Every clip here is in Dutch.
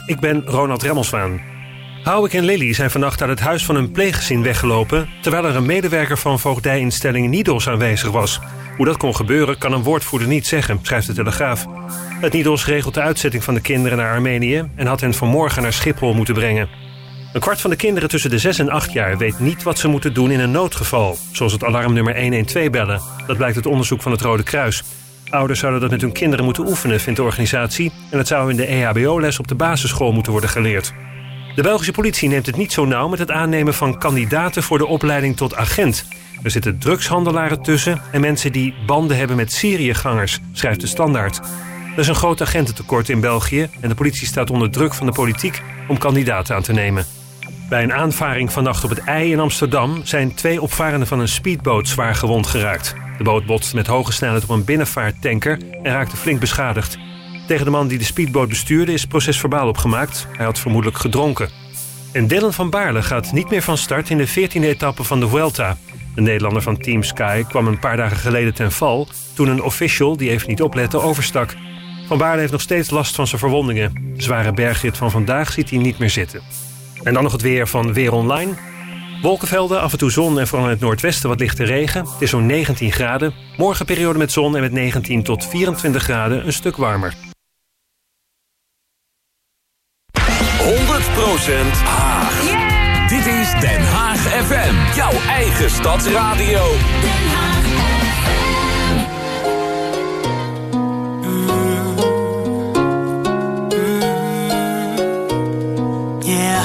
Ik ben Ronald Remmelswaan. Houwik en Lily zijn vannacht uit het huis van een pleeggezin weggelopen, terwijl er een medewerker van voogdijinstelling Nidos aanwezig was. Hoe dat kon gebeuren kan een woordvoerder niet zeggen, schrijft de Telegraaf. Het Nidos regelt de uitzetting van de kinderen naar Armenië en had hen vanmorgen naar Schiphol moeten brengen. Een kwart van de kinderen tussen de 6 en 8 jaar weet niet wat ze moeten doen in een noodgeval, zoals het alarmnummer 112 bellen. Dat blijkt uit onderzoek van het Rode Kruis. Ouders zouden dat met hun kinderen moeten oefenen, vindt de organisatie, en het zou in de EHBO-les op de basisschool moeten worden geleerd. De Belgische politie neemt het niet zo nauw met het aannemen van kandidaten voor de opleiding tot agent. Er zitten drugshandelaren tussen en mensen die banden hebben met Syriëgangers, schrijft de Standaard. Er is een groot agententekort in België en de politie staat onder druk van de politiek om kandidaten aan te nemen. Bij een aanvaring vannacht op het IJ in Amsterdam zijn 2 opvarenden van een speedboot zwaar gewond geraakt. De boot botste met hoge snelheid op een binnenvaarttanker en raakte flink beschadigd. Tegen de man die de speedboot bestuurde is procesverbaal opgemaakt. Hij had vermoedelijk gedronken. En Dylan van Baarle gaat niet meer van start in de 14e etappe van de Vuelta. De Nederlander van Team Sky kwam een paar dagen geleden ten val toen een official, die even niet oplette, overstak. Van Baarle heeft nog steeds last van zijn verwondingen. De zware bergrit van vandaag ziet hij niet meer zitten. En dan nog het weer van Weer Online. Wolkenvelden, af en toe zon en vooral in het noordwesten wat lichte regen. Het is zo'n 19 graden. Morgen periode met zon en met 19 tot 24 graden een stuk warmer. 100% Haag. Yeah! Dit is Den Haag FM. Jouw eigen stadsradio. Den Haag FM. Yeah.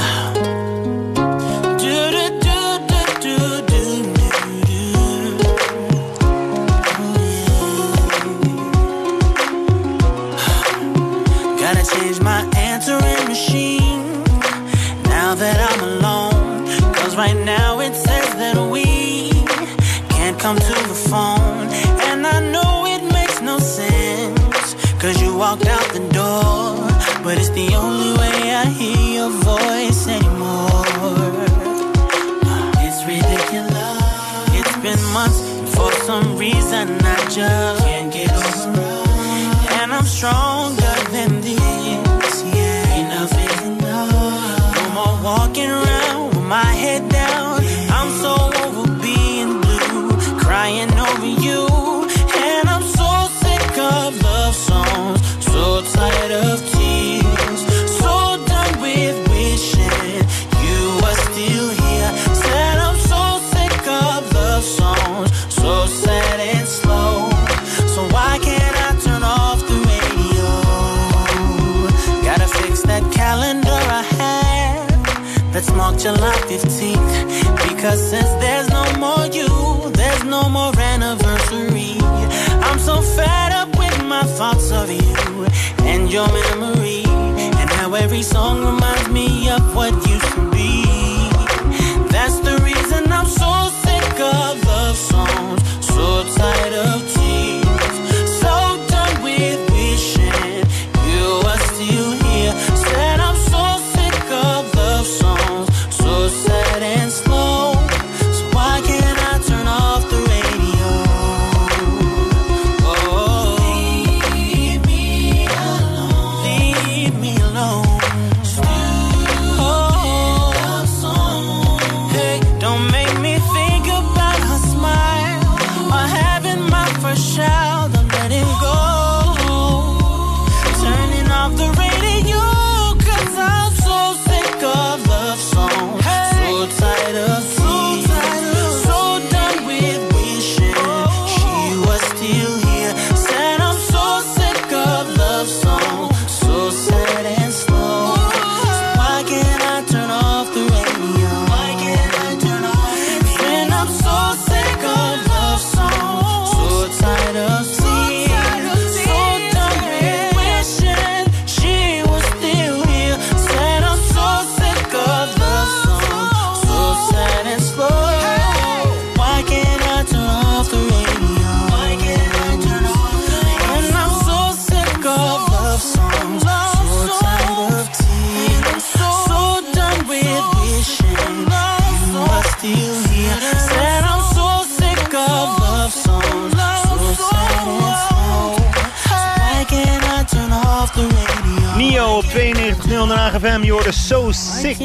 Gotta change my answering machine now that I'm alone. 'Cause right now it says that we can't come to the phone. And I know it makes no sense, 'cause you walked out the door. But it's the only way I hear your voice anymore. It's ridiculous. It's been months, and for some reason I just can't get over. And I'm stronger than this, yeah. Enough is enough. No more walking around with my head down. I'm so over being blue, crying over you. And I'm so sick of love songs, so tired of tears, so done with wishing you were still here. Said I'm so sick of love songs, so sad and slow. So why can't I turn off the radio? Gotta fix that calendar I had that's marked July 15th. Because since there's no more you, there's no more anniversary. I'm so fed up with my thoughts of you and your memory. And how every song reminds me of what used to be. That's the reason I'm so sick of love songs, so tired of tears, so done with wishing you were still here. Said I'm so sick of love songs, so sad and slow. So why can't I turn off the radio? Oh, leave me alone. Leave me alone. Still Neo op 92.0 Den Haag FM. Je hoorde So Sick.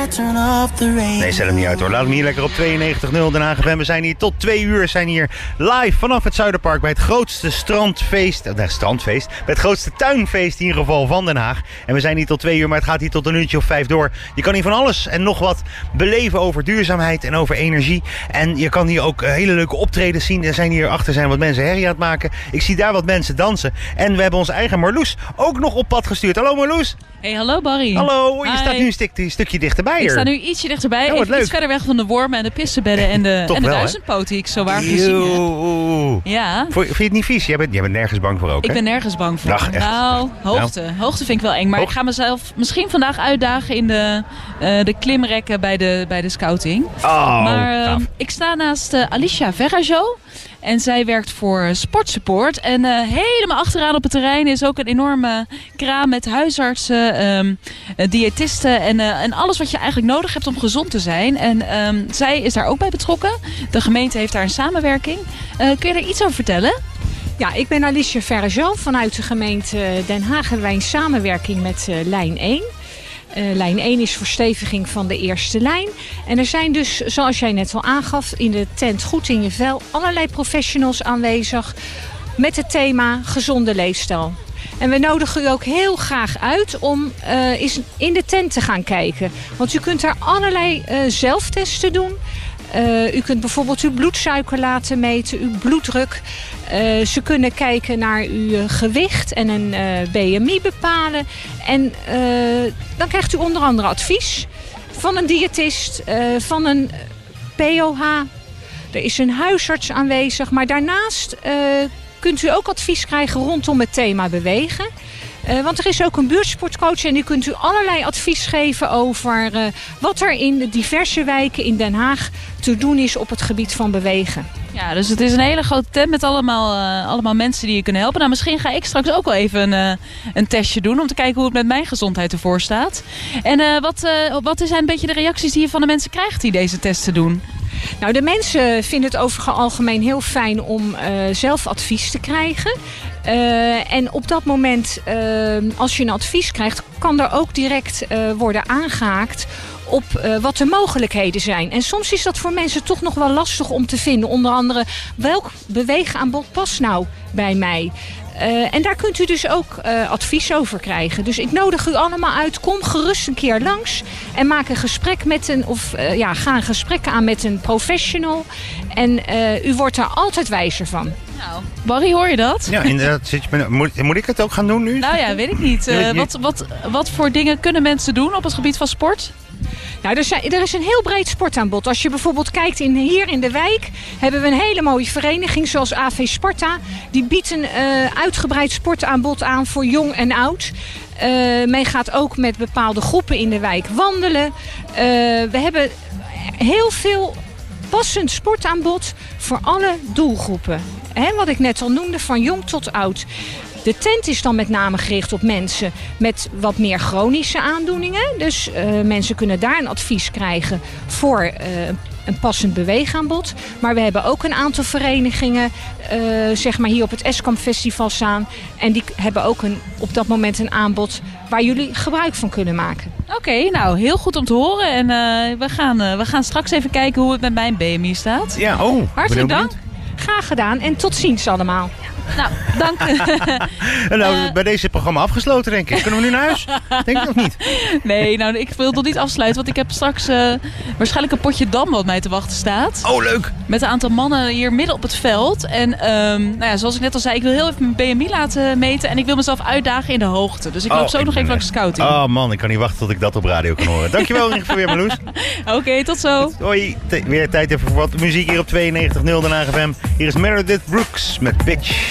Nee, zet hem niet uit hoor. Laat hem hier lekker op 92.0 Den Haag FM. We zijn hier tot 2 uur. Zijn hier live vanaf het Zuiderpark bij het grootste strandfeest. Bij het grootste tuinfeest in ieder geval van Den Haag. En we zijn hier tot 2 uur, maar het gaat hier tot een uurtje of 5 door. Je kan hier van alles en nog wat beleven over duurzaamheid en over energie. En je kan hier ook hele leuke optredens zien. Er zijn hier achter wat mensen herrie aan het maken. Ik zie daar wat mensen dansen. En we hebben onze eigen Marloes ook nog op pad gestuurd. Hallo Marloes. Hey, hallo Barry. Hallo, je Hi. staat nu een stukje dichterbij. Ik sta nu ietsje dichterbij. Oh, Even iets verder weg van de wormen en de pissenbedden en de duizendpoot die ik zo waar gezien heb. Ja. Vind je het niet vies? Jij bent nergens bang voor ook, hè? Ik ben nergens bang voor. Ach, echt. Nou, hoogte vind ik wel eng. Maar ik ga mezelf misschien vandaag uitdagen in de klimrekken bij de scouting. Oh, maar ik sta naast Alicia Verrajo. En zij werkt voor Sportsupport. En helemaal achteraan op het terrein is ook een enorme kraam met huisartsen, diëtisten en alles wat je eigenlijk nodig hebt om gezond te zijn. En zij is daar ook bij betrokken. De gemeente heeft daar een samenwerking. Kun je daar iets over vertellen? Ja, ik ben Alicia Verrajo. Vanuit de gemeente Den Haag hebben wij een samenwerking met Lijn 1. Lijn 1 is versteviging van de eerste lijn. En er zijn dus, zoals jij net al aangaf, in de tent Goed in je Vel allerlei professionals aanwezig met het thema gezonde leefstijl. En we nodigen u ook heel graag uit om eens in de tent te gaan kijken. Want u kunt daar allerlei zelftesten doen. U kunt bijvoorbeeld uw bloedsuiker laten meten, uw bloeddruk. Ze kunnen kijken naar uw gewicht en een BMI bepalen. En dan krijgt u onder andere advies van een diëtist, van een POH. Er is een huisarts aanwezig. Maar daarnaast kunt u ook advies krijgen rondom het thema bewegen. Want er is ook een buurtsportcoach en u kunt u allerlei advies geven over wat er in de diverse wijken in Den Haag te doen is op het gebied van bewegen. Ja, dus het is een hele grote tent met allemaal mensen die je kunnen helpen. Nou, misschien ga ik straks ook wel even een testje doen om te kijken hoe het met mijn gezondheid ervoor staat. En wat zijn een beetje de reacties die je van de mensen krijgt die deze testen doen? Nou, de mensen vinden het over het algemeen heel fijn om zelf advies te krijgen. En op dat moment, als je een advies krijgt, kan er ook direct worden aangehaakt op wat de mogelijkheden zijn. En soms is dat voor mensen toch nog wel lastig om te vinden. Onder andere, welk beweegaanbod past nou bij mij? En daar kunt u dus ook advies over krijgen. Dus ik nodig u allemaal uit. Kom gerust een keer langs. En maak een gesprek met ga een gesprek aan met een professional. En u wordt daar altijd wijzer van. Nou, Barry, hoor je dat? Ja, inderdaad. Moet ik het ook gaan doen nu? Nou ja, weet ik niet. Wat voor dingen kunnen mensen doen op het gebied van sport? Nou, er is een heel breed sportaanbod. Als je bijvoorbeeld kijkt hier in de wijk, hebben we een hele mooie vereniging zoals AV Sparta. Die biedt een uitgebreid sportaanbod aan voor jong en oud. Men gaat ook met bepaalde groepen in de wijk wandelen. We hebben heel veel passend sportaanbod voor alle doelgroepen. Wat ik net al noemde, van jong tot oud. De tent is dan met name gericht op mensen met wat meer chronische aandoeningen. Dus mensen kunnen daar een advies krijgen voor een passend beweegaanbod. Maar we hebben ook een aantal verenigingen hier op het Eskamp Festival staan. En die hebben ook op dat moment een aanbod waar jullie gebruik van kunnen maken. Oké, nou heel goed om te horen. En we gaan straks even kijken hoe het met mijn BMI staat. Ja, hartelijk dank. Graag gedaan en tot ziens allemaal. Nou, dank. Bij deze programma afgesloten, denk ik. Kunnen we nu naar huis? Denk ik nog niet. Nee, nou, ik wil nog niet afsluiten. Want ik heb straks waarschijnlijk een potje dam wat mij te wachten staat. Oh, leuk. Met een aantal mannen hier midden op het veld. En zoals ik net al zei, ik wil heel even mijn BMI laten meten. En ik wil mezelf uitdagen in de hoogte. Dus ik loop zo nog even langs de scouting. Oh man, ik kan niet wachten tot ik dat op radio kan horen. Dankjewel in ieder geval weer, Marloes. Oké, tot zo. Hoi, weer tijd even voor wat muziek hier op 92.0 Den Haag FM. Hier is Meredith Brooks met Bitch.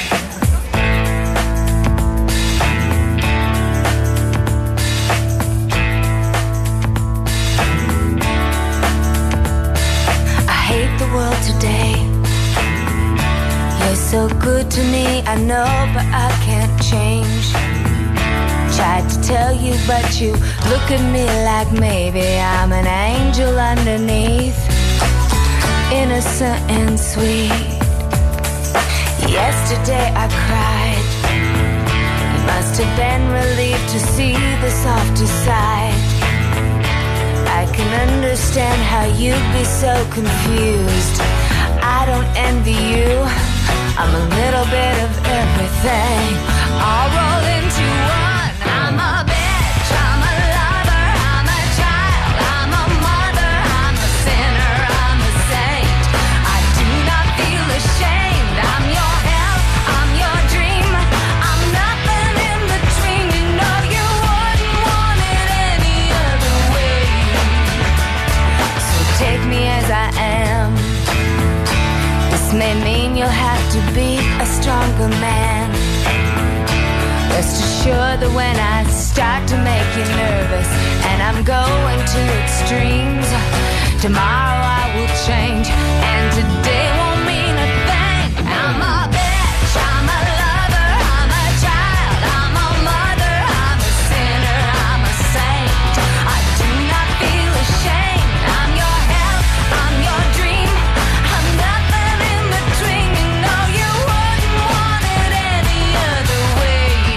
So good to me, I know, but I can't change. Tried to tell you, but you look at me like maybe I'm an angel underneath, innocent and sweet. Yesterday I cried, you must must have been relieved to see the softer side. I can understand how you'd be so confused. I don't envy you. I'm a little bit of everything. I'll roll into one. I'm a bitch, I'm a lover, I'm a child, I'm a mother, I'm a sinner, I'm a saint. I do not feel ashamed. I'm your hell, I'm your dream. I'm nothing in between. You know you wouldn't want it any other way. So take me as I am. This may mean you'll have to be a stronger man. Rest assured that when I start to make you nervous and I'm going to extremes, tomorrow I will change and today won't mean a thing. I'm a bitch, I'm a lover, I'm a child, I'm a mother, I'm a sinner, I'm a saint. I do not feel ashamed. I'm your hell, I'm your dream. I'm nothing in between. You know you wouldn't want it any other way.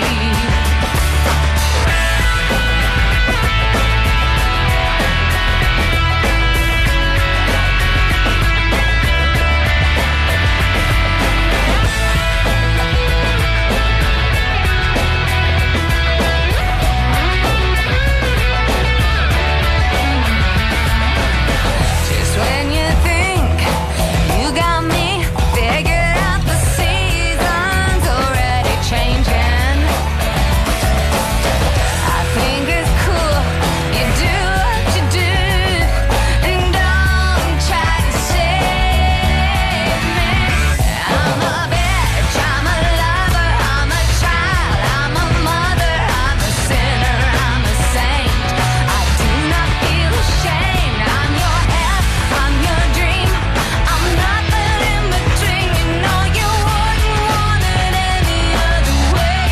Just when you think you got me figured out, the season's already changing. I think it's cool you do what you do, and don't try to save me. I'm a bitch, I'm a lover, I'm a child, I'm a mother, I'm a sinner, I'm a saint. I do not feel ashamed. I'm your hell, I'm your dream. I'm nothing in between. You know you wouldn't want it any other way.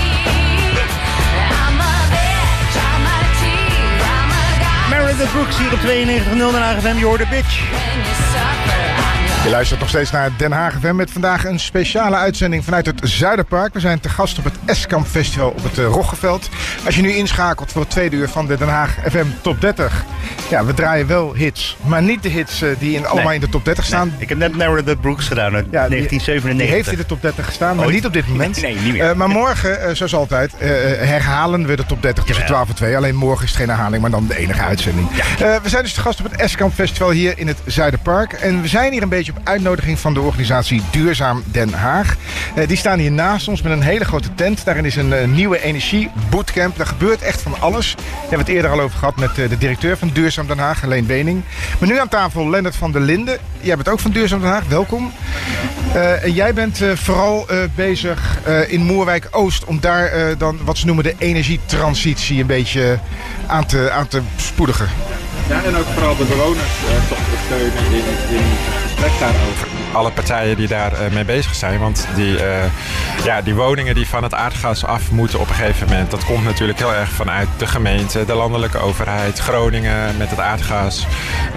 I'm a bitch, I'm a tease, I'm a guy. Meredith Brooks hier op 92.0 Den Haag FM. Je hoort de bitch. When you suffer, I'm Je luistert nog steeds naar Den Haag FM met vandaag een speciale uitzending vanuit het Zuiderpark. We zijn te gast op het Eskamp Festival op het Roggeveld. Als je nu inschakelt voor het tweede uur van de Den Haag FM Top 30. Ja, we draaien wel hits, maar niet de hits die allemaal in de top 30 staan. Nee, ik heb net Meredith Brooks gedaan uit 1997. Die heeft in de top 30 gestaan, maar niet op dit moment. Nee, niet meer. Maar morgen, zoals altijd, herhalen we de top 30 tussen 12 en 2. Alleen morgen is het geen herhaling, maar dan de enige uitzending. We zijn dus te gast op het Eskamp Festival hier in het Zuiderpark. En we zijn hier een beetje op uitnodiging van de organisatie Duurzaam Den Haag. Die staan hier naast ons met een hele grote tent. Daarin is een nieuwe energie bootcamp. Daar gebeurt echt van alles. Daar hebben we het eerder al over gehad met de directeur van Duurzaam Den Haag, Leen Wening. Maar nu aan tafel Lennart van der Linden. Jij bent ook van Duurzaam Den Haag, welkom. Jij bent vooral bezig in Moerwijk-Oost om daar dan wat ze noemen de energietransitie een beetje aan te spoedigen. Ja, en ook vooral de bewoners toch te steunen in het gesprek daarover. Alle partijen die daar mee bezig zijn, want die woningen die van het aardgas af moeten op een gegeven moment, dat komt natuurlijk heel erg vanuit de gemeente, de landelijke overheid, Groningen met het aardgas.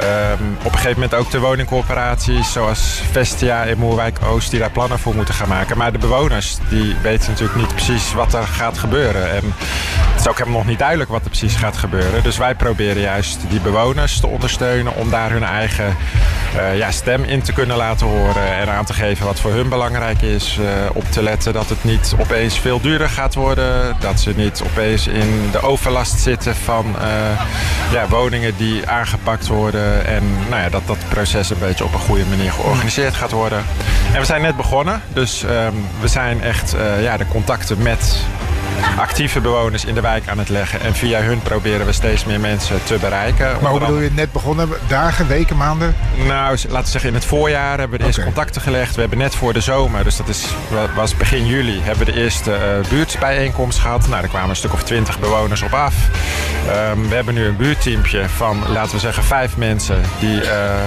Op een gegeven moment ook de woningcorporaties zoals Vestia in Moerwijk-Oost die daar plannen voor moeten gaan maken. Maar de bewoners die weten natuurlijk niet precies wat er gaat gebeuren. En het is ook helemaal nog niet duidelijk wat er precies gaat gebeuren. Dus wij proberen juist die bewoners te ondersteunen om daar hun eigen stem in te kunnen laten horen. En aan te geven wat voor hun belangrijk is. Op te letten dat het niet opeens veel duurder gaat worden. Dat ze niet opeens in de overlast zitten van woningen die aangepakt worden. En dat dat proces een beetje op een goede manier georganiseerd gaat worden. En we zijn net begonnen. Dus we zijn echt de contacten met actieve bewoners in de wijk aan het leggen. En via hun proberen we steeds meer mensen te bereiken. Maar hoe bedoel je net begonnen? Dagen, weken, maanden? Nou, laten we zeggen in het voorjaar hebben we de eerste contacten gelegd. We hebben net voor de zomer, dus dat was begin juli, hebben we de eerste buurtbijeenkomst gehad. Nou, daar kwamen een stuk of 20 bewoners op af. We hebben nu een buurtteampje van, laten we zeggen, 5 mensen die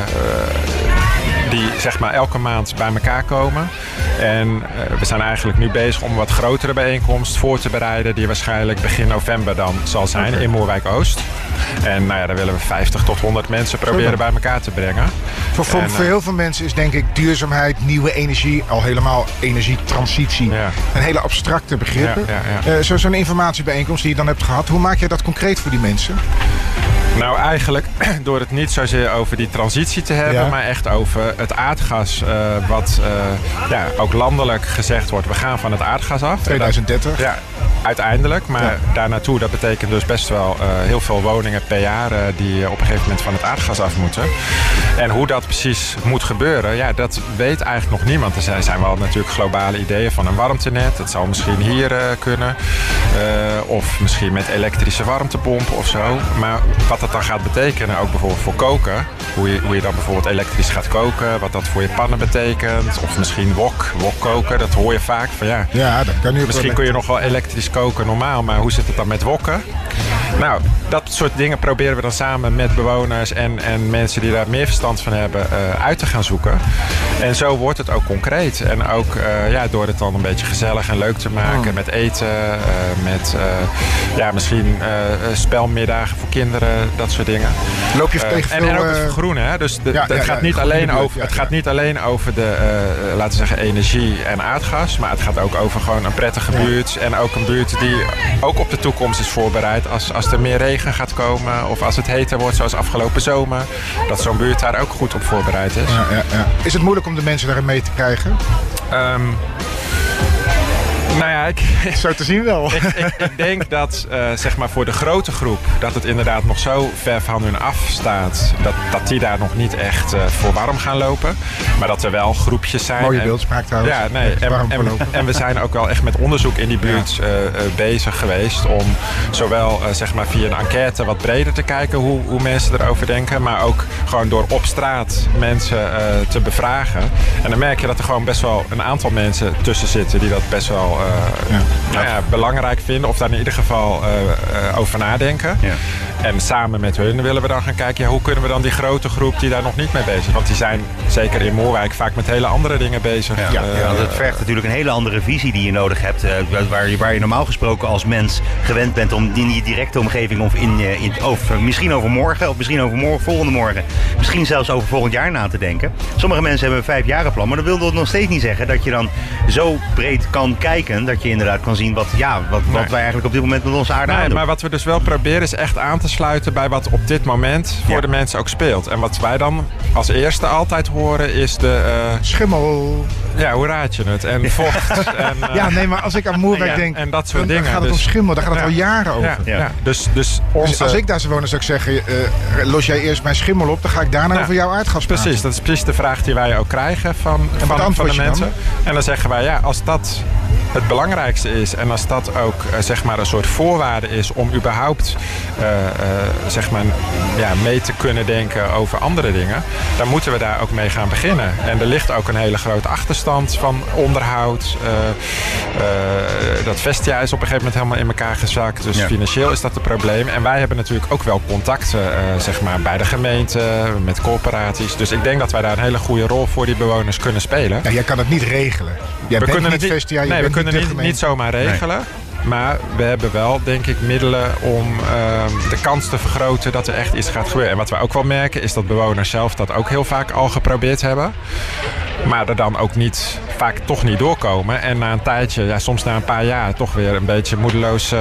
zeg maar elke maand bij elkaar komen. En we zijn eigenlijk nu bezig om een wat grotere bijeenkomst voor te bereiden die waarschijnlijk begin november dan zal zijn in Moerwijk-Oost. En nou ja, daar willen we 50 tot 100 mensen proberen bij elkaar te brengen. Voor heel veel mensen is denk ik duurzaamheid, nieuwe energie, al helemaal energietransitie, een hele abstracte begrippen. Zo'n informatiebijeenkomst die je dan hebt gehad, hoe maak je dat concreet voor die mensen? Nou, eigenlijk door het niet zozeer over die transitie te hebben, maar echt over het aardgas, wat ook landelijk gezegd wordt, we gaan van het aardgas af. 2030? Ja, uiteindelijk. Maar daar naartoe, dat betekent dus best wel heel veel woningen per jaar die op een gegeven moment van het aardgas af moeten. En hoe dat precies moet gebeuren, dat weet eigenlijk nog niemand. Er zijn wel natuurlijk globale ideeën van een warmtenet. Dat zou misschien hier kunnen. Of misschien met elektrische warmtepompen of zo. Maar wat dat dan gaat betekenen, ook bijvoorbeeld voor koken. Hoe je dan bijvoorbeeld elektrisch gaat koken. Wat dat voor je pannen betekent. Of misschien wok koken. Dat hoor je vaak van dat kan nu. Misschien kun je nog wel elektrisch koken normaal. Maar hoe zit het dan met wokken? Nou, dat soort dingen proberen we dan samen met bewoners en mensen die daar meer verstand van hebben uit te gaan zoeken. En zo wordt het ook concreet. En ook door het dan een beetje gezellig en leuk te maken met eten, met misschien spelmiddagen voor kinderen, dat soort dingen. Loop je tegen veel... En ook het vergroenen. Hè? Dus het gaat niet alleen over de, laten we zeggen, energie en aardgas. Maar het gaat ook over gewoon een prettige buurt. En ook een buurt die ook op de toekomst is voorbereid. Als er meer regen gaat komen of als het heter wordt zoals afgelopen zomer. Dat zo'n buurt daar ook goed op voorbereid is. Is het moeilijk om de mensen daarin mee te krijgen? Nou ja, zo te zien wel. Ik denk dat zeg maar voor de grote groep dat het inderdaad nog zo ver van hun af staat dat die daar nog niet echt voor warm gaan lopen. Maar dat er wel groepjes zijn. Mooie beeldspraak trouwens. Ja, nee. En we zijn ook wel echt met onderzoek in die buurt bezig geweest om zowel zeg maar via een enquête wat breder te kijken hoe mensen erover denken. Maar ook gewoon door op straat mensen te bevragen. En dan merk je dat er gewoon best wel een aantal mensen tussen zitten die dat best wel belangrijk vinden. Of daar in ieder geval over nadenken. Ja. En samen met hun willen we dan gaan kijken, hoe kunnen we dan die grote groep die daar nog niet mee bezig is. Want die zijn, zeker in Moerwijk, vaak met hele andere dingen bezig. Dat vergt natuurlijk een hele andere visie die je nodig hebt. Waar je normaal gesproken als mens gewend bent om in je directe omgeving of misschien over morgen of misschien over volgende morgen. Misschien zelfs over volgend jaar na te denken. Sommige mensen hebben een 5-jarenplan, maar dat wil dat nog steeds niet zeggen dat je dan zo breed kan kijken dat je inderdaad kan zien wat wij eigenlijk op dit moment met onze aarde aandoen. Maar wat we dus wel proberen is echt aan te sluiten bij wat op dit moment voor de mensen ook speelt. En wat wij dan als eerste altijd horen is de... schimmel. Ja, hoe raad je het? En vocht. En, maar als ik aan Moerwijk denk, en dat soort dingen. Dan gaat het om schimmel, daar gaat het al jaren over. Dus als ik daar zou wonen, zou ik zeggen, los jij eerst mijn schimmel op, dan ga ik daarna over jouw aardgas praten. Precies, dat is precies de vraag die wij ook krijgen van de mensen. Dan? En dan zeggen wij, als dat het belangrijkste is en als dat ook zeg maar een soort voorwaarde is om überhaupt zeg maar, mee te kunnen denken over andere dingen, dan moeten we daar ook mee gaan beginnen. En er ligt ook een hele grote achterstand van onderhoud. Dat Vestia is op een gegeven moment helemaal in elkaar gezakt. Dus financieel is dat het probleem. En wij hebben natuurlijk ook wel contacten zeg maar, bij de gemeente, met corporaties. Dus ik denk dat wij daar een hele goede rol voor die bewoners kunnen spelen. Ja, jij kan het niet regelen. We kunnen het niet zomaar regelen. Maar we hebben wel, denk ik, middelen om de kans te vergroten dat er echt iets gaat gebeuren. En wat we ook wel merken is dat bewoners zelf dat ook heel vaak al geprobeerd hebben. Maar er dan ook vaak toch niet doorkomen. En na een tijdje, soms na een paar jaar, toch weer een beetje moedeloos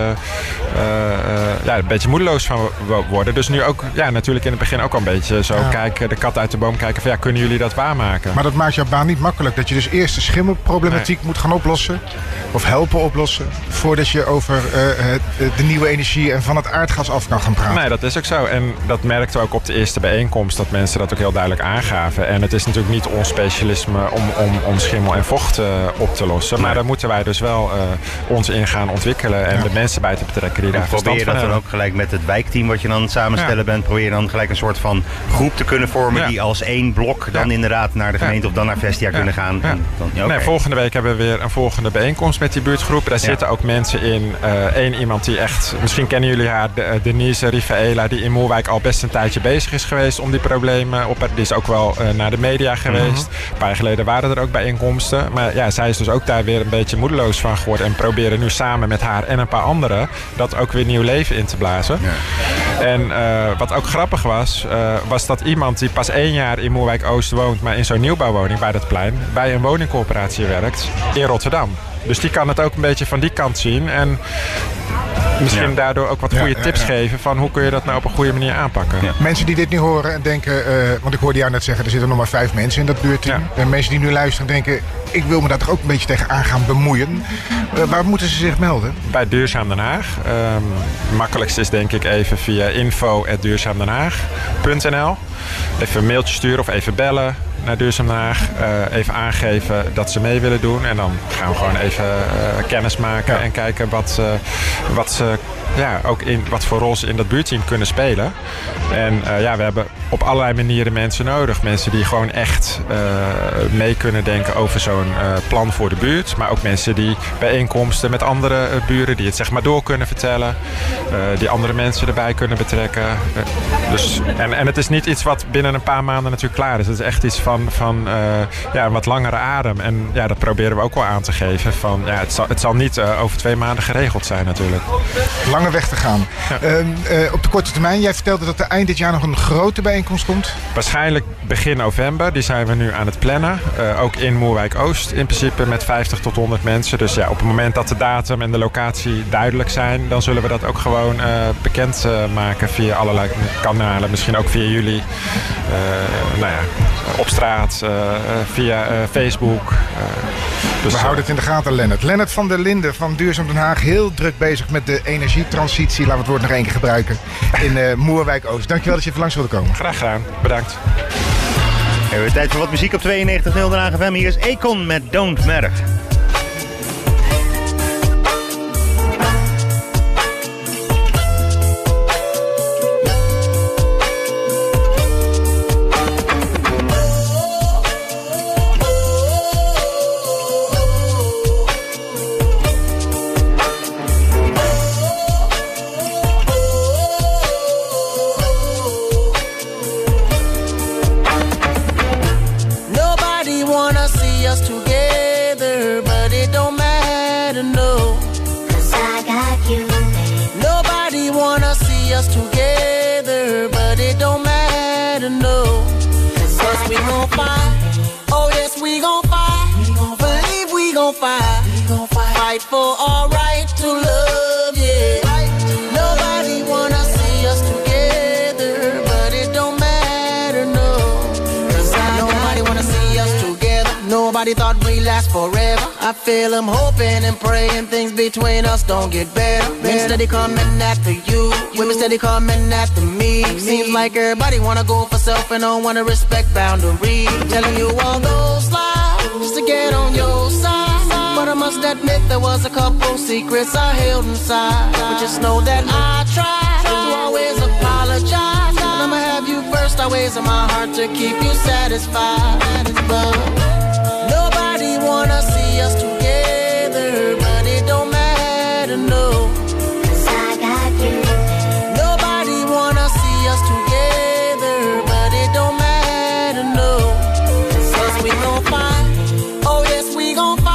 van worden. Dus nu ook, natuurlijk in het begin ook al een beetje zo kijken, de kat uit de boom kijken van kunnen jullie dat waarmaken? Maar dat maakt jouw baan niet makkelijk. Dat je dus eerst de schimmelproblematiek moet gaan oplossen. Of helpen oplossen. Voordat je over de nieuwe energie en van het aardgas af kan gaan praten. Nee, dat is ook zo. En dat merkten we ook op de eerste bijeenkomst. Dat mensen dat ook heel duidelijk aangaven. En het is natuurlijk niet ons specialisme om schimmel en vocht op te lossen. Nee. Maar daar moeten wij dus wel ons in gaan ontwikkelen. En de mensen bij te betrekken die daar verstand van hebben. Probeer je dat dan ook gelijk met het wijkteam wat je dan aan het samenstellen bent. Probeer je dan gelijk een soort van groep te kunnen vormen. Die als één blok dan inderdaad naar de gemeente of dan naar Vestia kunnen gaan. Ja. Nee, volgende week hebben we weer een volgende bijeenkomst met die buurtgroep. Daar zitten ook mensen in. Eén iemand die echt, misschien kennen jullie haar, Denise Rifaela, die in Moerwijk al best een tijdje bezig is geweest om die problemen op. Die is ook wel naar de media geweest. Een paar jaar geleden waren er ook bijeenkomsten. Maar zij is dus ook daar weer een beetje moedeloos van geworden en proberen nu samen met haar en een paar anderen dat ook weer nieuw leven in te blazen. Ja. En wat ook grappig was, was dat iemand die pas 1 jaar in Moerwijk-Oost woont, maar in zo'n nieuwbouwwoning bij dat plein, bij een woningcorporatie werkt in Rotterdam. Dus die kan het ook een beetje van die kant zien. En misschien daardoor ook wat goede tips geven van hoe kun je dat nou op een goede manier aanpakken. Ja. Mensen die dit nu horen en denken, want ik hoorde jou net zeggen, er zitten nog maar 5 mensen in dat buurtteam. Ja. En mensen die nu luisteren denken, ik wil me daar toch ook een beetje tegenaan gaan bemoeien. Waar moeten ze zich melden? Bij Duurzaam Den Haag. Het makkelijkste is denk ik even via info@duurzaamdenhaag.nl. Even een mailtje sturen of even bellen naar Duurzaam Den Haag. Even aangeven dat ze mee willen doen. En dan gaan we gewoon even kennis maken en kijken wat voor rol ze in dat buurtteam kunnen spelen. En we hebben op allerlei manieren mensen nodig. Mensen die gewoon echt mee kunnen denken over zo'n plan voor de buurt. Maar ook mensen die bijeenkomsten met andere buren, die het zeg maar door kunnen vertellen. Die andere mensen erbij kunnen betrekken. En het is niet iets wat binnen een paar maanden natuurlijk klaar is. Het is echt iets van een wat langere adem. En ja, dat proberen we ook wel aan te geven. Het zal niet over 2 maanden geregeld zijn natuurlijk. Lange weg te gaan. Ja. Op de korte termijn, jij vertelde dat er eind dit jaar nog een grote bijeenkomst komt. Waarschijnlijk begin november. Die zijn we nu aan het plannen. Ook in Moerwijk-Oost in principe met 50 tot 100 mensen. Dus ja, op het moment dat de datum en de locatie duidelijk zijn, dan zullen we dat ook gewoon bekend maken via allerlei kanalen. Misschien ook via jullie. Op straat, via Facebook. Dus we houden het in de gaten, Lennart. Lennart van der Linden van Duurzaam Den Haag. Heel druk bezig met de energietransitie. Laten we het woord nog 1 keer gebruiken. In Moerwijk-Oost. Dankjewel dat je even langs wilde komen. Graag gedaan. Bedankt. We hebben tijd voor wat muziek op 92.0 Den Haag FM. Hier is Akon met Don't Matter. Fight for our right to love, yeah. Nobody wanna see us together, but it don't matter, no. 'Cause nobody wanna see us together. Nobody thought we'd last forever. I feel them hoping and praying things between us don't get better. Men steady coming after you, women steady coming after me. Seems like everybody wanna go for self and don't wanna respect boundaries. Telling you all those lies just to get on your side. But I must admit there was a couple secrets I held inside. But just know that I tried to always apologize. And I'ma have you first always in my heart to keep you satisfied. But nobody wanna see us together, but it don't matter, no. 'Cause I got you. Nobody wanna see us together, but it don't matter, no. 'Cause we gon' fight. Oh yes, we gon' fight.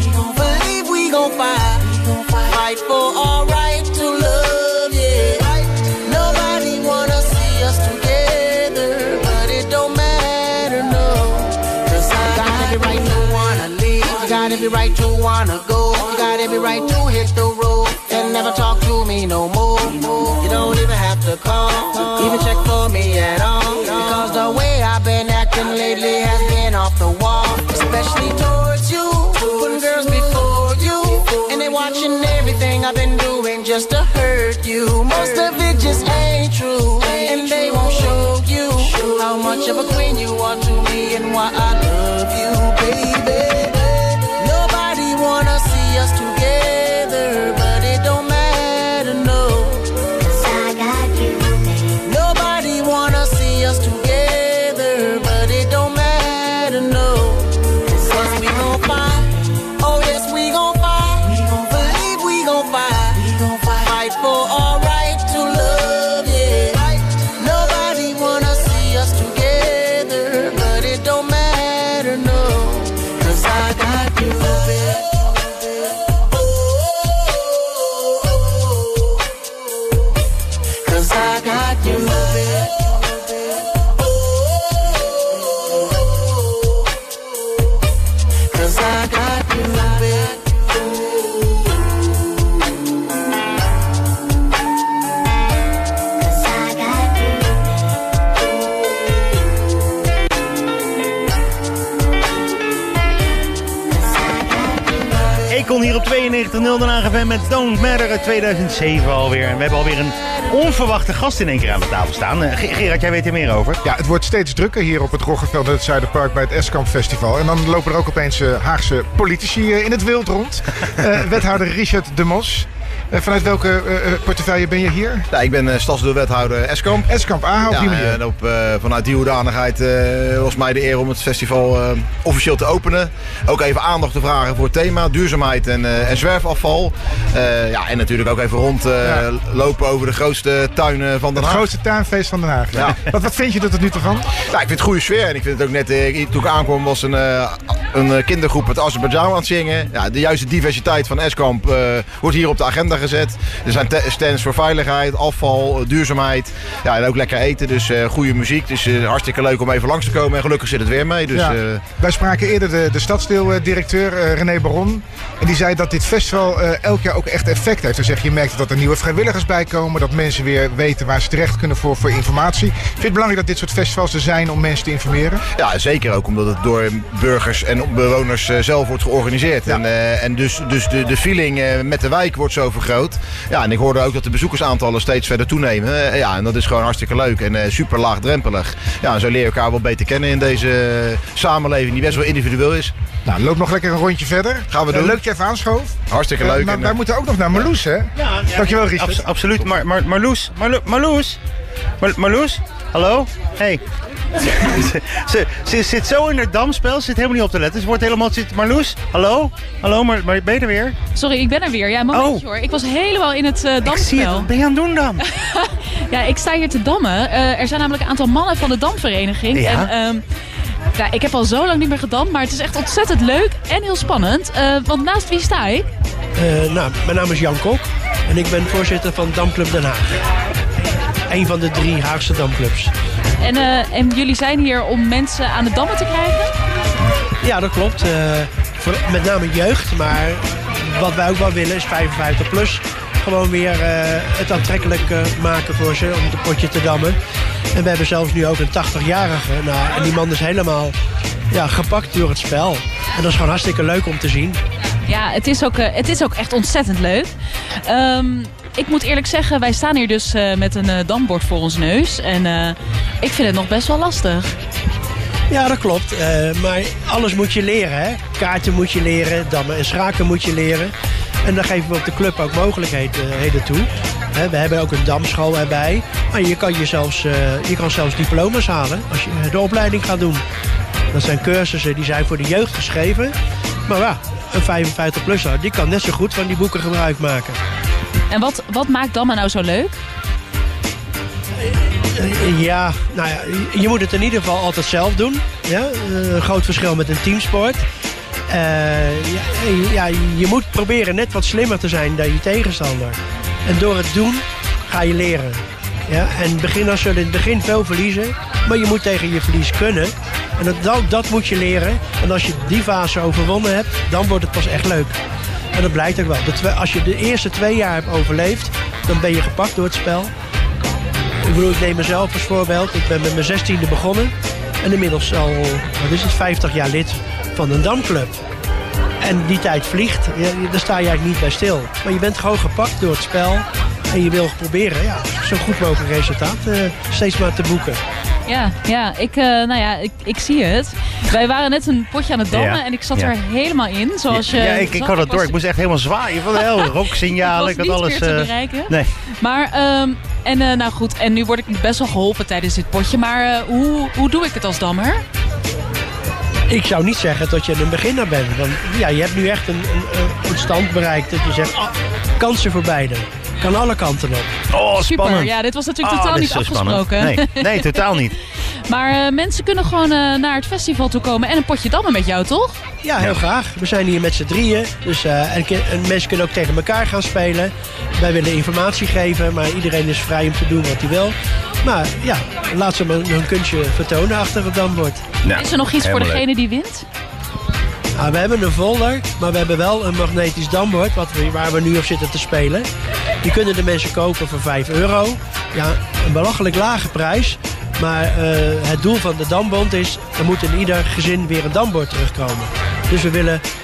Fight for our right to love, yeah. Nobody wanna see us together, but it don't matter, no. 'Cause I got every right to wanna leave. You got every right to wanna go. You got every right to hit the road and never talk to me no more. You don't even have to call, even check for me at all. Because the way I've been acting lately has been off the wall. Especially towards you, putting girls before you. And they watching everything I've been doing just to hurt you. Most of it just ain't true, and they won't show you how much of a queen you are to me and why I love you, baby. Nobody wanna see us together, but it don't matter, no. 'Cause I got you. Nobody wanna see 92.0 Den Haag FM met Don't Matter 2007 alweer. En we hebben alweer een onverwachte gast in één keer aan de tafel staan. Gerard, jij weet er meer over. Ja, het wordt steeds drukker hier op het Roggeveld in het Zuiderpark bij het Eskamp Festival. En dan lopen er ook opeens Haagse politici in het wild rond. Wethouder Richard de Mos. Vanuit welke portefeuille ben je hier? Ja, ik ben stadsdeelwethouder Eskamp. Eskamp, op die manier. En vanuit die hoedanigheid was mij de eer om het festival officieel te openen. Ook even aandacht te vragen voor het thema duurzaamheid en zwerfafval. En natuurlijk ook even rondlopen over de grootste tuinen van Den Haag. Het grootste tuinfeest van Den Haag. Ja. Wat vind je er tot nu toe van? Ja, ik vind het goede sfeer. En ik vind het ook net, toen ik aankwam was een kindergroep uit Azerbeidzjan aan het zingen. Ja, de juiste diversiteit van Eskamp wordt hier op de agenda gezet. Er zijn stands voor veiligheid, afval, duurzaamheid. Ja, en ook lekker eten, dus goede muziek. Dus hartstikke leuk om even langs te komen. En gelukkig zit het weer mee. Dus, ja. Wij spraken eerder de stadsdeeldirecteur René Baron. En die zei dat dit festival elk jaar ook echt effect heeft. Hij zegt, je merkt dat er nieuwe vrijwilligers bij komen. Dat mensen weer weten waar ze terecht kunnen voor informatie. Vind je het belangrijk dat dit soort festivals er zijn om mensen te informeren? Ja, zeker ook omdat het door burgers en bewoners zelf wordt georganiseerd. Ja. En dus de feeling met de wijk wordt zo vergroot. Ja, en ik hoorde ook dat de bezoekersaantallen steeds verder toenemen. Ja, en dat is gewoon hartstikke leuk en super laagdrempelig. Ja, en zo leer je elkaar wel beter kennen in deze samenleving die best wel individueel is. Nou, loop nog lekker een rondje verder. Gaan we doen. Leuk dat je even aanschoof. Hartstikke leuk. Maar wij moeten ook nog naar Marloes, hè? Ja, dankjewel, Richard. Absoluut. Marloes? Hallo? Hey. Ze zit zo in haar damspel, ze zit helemaal niet op te letten. Ze wordt helemaal... Marloes? Hallo? Hallo, maar ben je er weer? Sorry, ik ben er weer. Ja, een momentje hoor. Ik was helemaal in het damspel. Wat ben je aan het doen dan? Ja, ik sta hier te dammen. Er zijn namelijk een aantal mannen van de damvereniging. Ja? En ik heb al zo lang niet meer gedamd, maar het is echt ontzettend leuk en heel spannend. Want naast wie sta ik? Mijn naam is Jan Kok en ik ben voorzitter van Damclub Den Haag. Een van de 3 Haagse damclubs. En jullie zijn hier om mensen aan de dammen te krijgen? Ja, dat klopt. Met name jeugd, maar wat wij ook wel willen is 55 plus. Gewoon weer het aantrekkelijk maken voor ze om het potje te dammen. En we hebben zelfs nu ook een 80-jarige. En die man is helemaal gepakt door het spel. En dat is gewoon hartstikke leuk om te zien. Ja, het is ook echt ontzettend leuk. Ik moet eerlijk zeggen, wij staan hier dus met een dambord voor ons neus. En ik vind het nog best wel lastig. Ja, dat klopt. Maar alles moet je leren, hè. Kaarten moet je leren, dammen en schaken moet je leren. En daar geven we op de club ook mogelijkheden toe. We hebben ook een damschool erbij. Maar je kan zelfs diploma's halen als je de opleiding gaat doen. Dat zijn cursussen die zijn voor de jeugd geschreven. Maar ja, een 55-plusser die kan net zo goed van die boeken gebruik maken. En wat maakt dammen nou zo leuk? Je moet het in ieder geval altijd zelf doen. Ja? Een groot verschil met een teamsport. Je moet proberen net wat slimmer te zijn dan je tegenstander. En door het doen ga je leren. Ja? En beginners zullen in het begin veel verliezen. Maar je moet tegen je verlies kunnen. En dat moet je leren. En als je die fase overwonnen hebt, dan wordt het pas echt leuk. En dat blijkt ook wel. Als je de eerste 2 jaar hebt overleefd, dan ben je gepakt door het spel. Ik neem mezelf als voorbeeld. Ik ben met mijn 16e begonnen. En inmiddels al, 50 jaar lid van een damclub. En die tijd vliegt. Daar sta je eigenlijk niet bij stil. Maar je bent gewoon gepakt door het spel. En je wil proberen zo goed mogelijk resultaat steeds maar te boeken. Ja, ik zie het. Wij waren net een potje aan het dammen en ik zat er helemaal in. Zoals je ik had het door. Ik moest echt helemaal zwaaien. Van heel rooksignalen. Ik was niet meer te bereiken. Nee. Maar, goed. En nu word ik best wel geholpen tijdens dit potje. Maar hoe doe ik het als dammer? Ik zou niet zeggen dat je een beginner bent. Want je hebt nu echt een stand bereikt dat je zegt, kansen voor beiden. Kan alle kanten op. Oh, super. Spannend. Ja, dit was natuurlijk totaal niet afgesproken. Nee, totaal niet. Maar mensen kunnen gewoon naar het festival toe komen en een potje dammen met jou, toch? Ja, heel graag. We zijn hier met z'n 3. Dus, en mensen kunnen ook tegen elkaar gaan spelen. Wij willen informatie geven, maar iedereen is vrij om te doen wat hij wil. Maar ja, laat ze maar hun kunstje vertonen achter het dambord. Is er nog iets voor degene die wint? We hebben een folder, maar we hebben wel een magnetisch dambord waar we nu op zitten te spelen. Die kunnen de mensen kopen voor €5. Ja, een belachelijk lage prijs. Maar het doel van de Dambond is, er moet in ieder gezin weer een dambord terugkomen. Dus we willen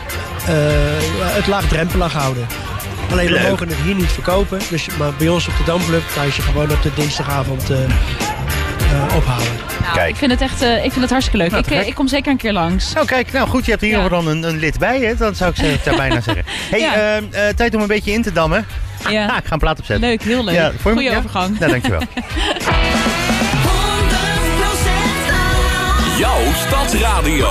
het laagdrempelig houden. Alleen we mogen het hier niet verkopen. Maar bij ons op de Damclub kan je ze gewoon op de dinsdagavond ophalen. Nou, kijk. Ik vind het hartstikke leuk. Nou, ik kom zeker een keer langs. Nou kijk, nou goed, je hebt hier dan een lid bij, hè? Dan zou ik het bijna zeggen. Hey, tijd om een beetje in te dammen. Ja. Ik ga een plaat opzetten. Leuk, heel leuk. Ja, goeie overgang. Ja, dankjewel. 100% Jouw Stadsradio.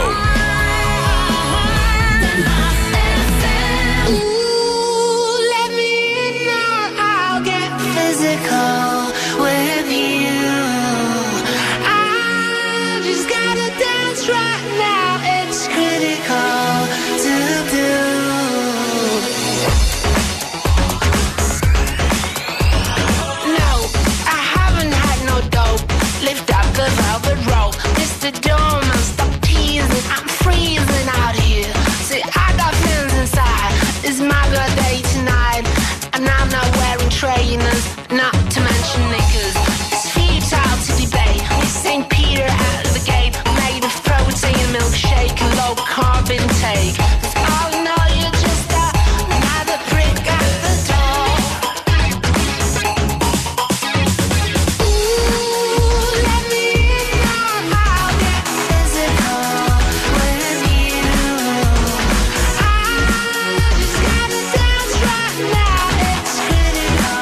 Trainers, not to mention knickers. It's futile to debate. With St. Peter out of the gate, made of protein, milkshake, and low carb intake. Cause all in all, you're just another prick at the door. Ooh, let me know I'll get physical with you. I just gotta dance right now. It's critical.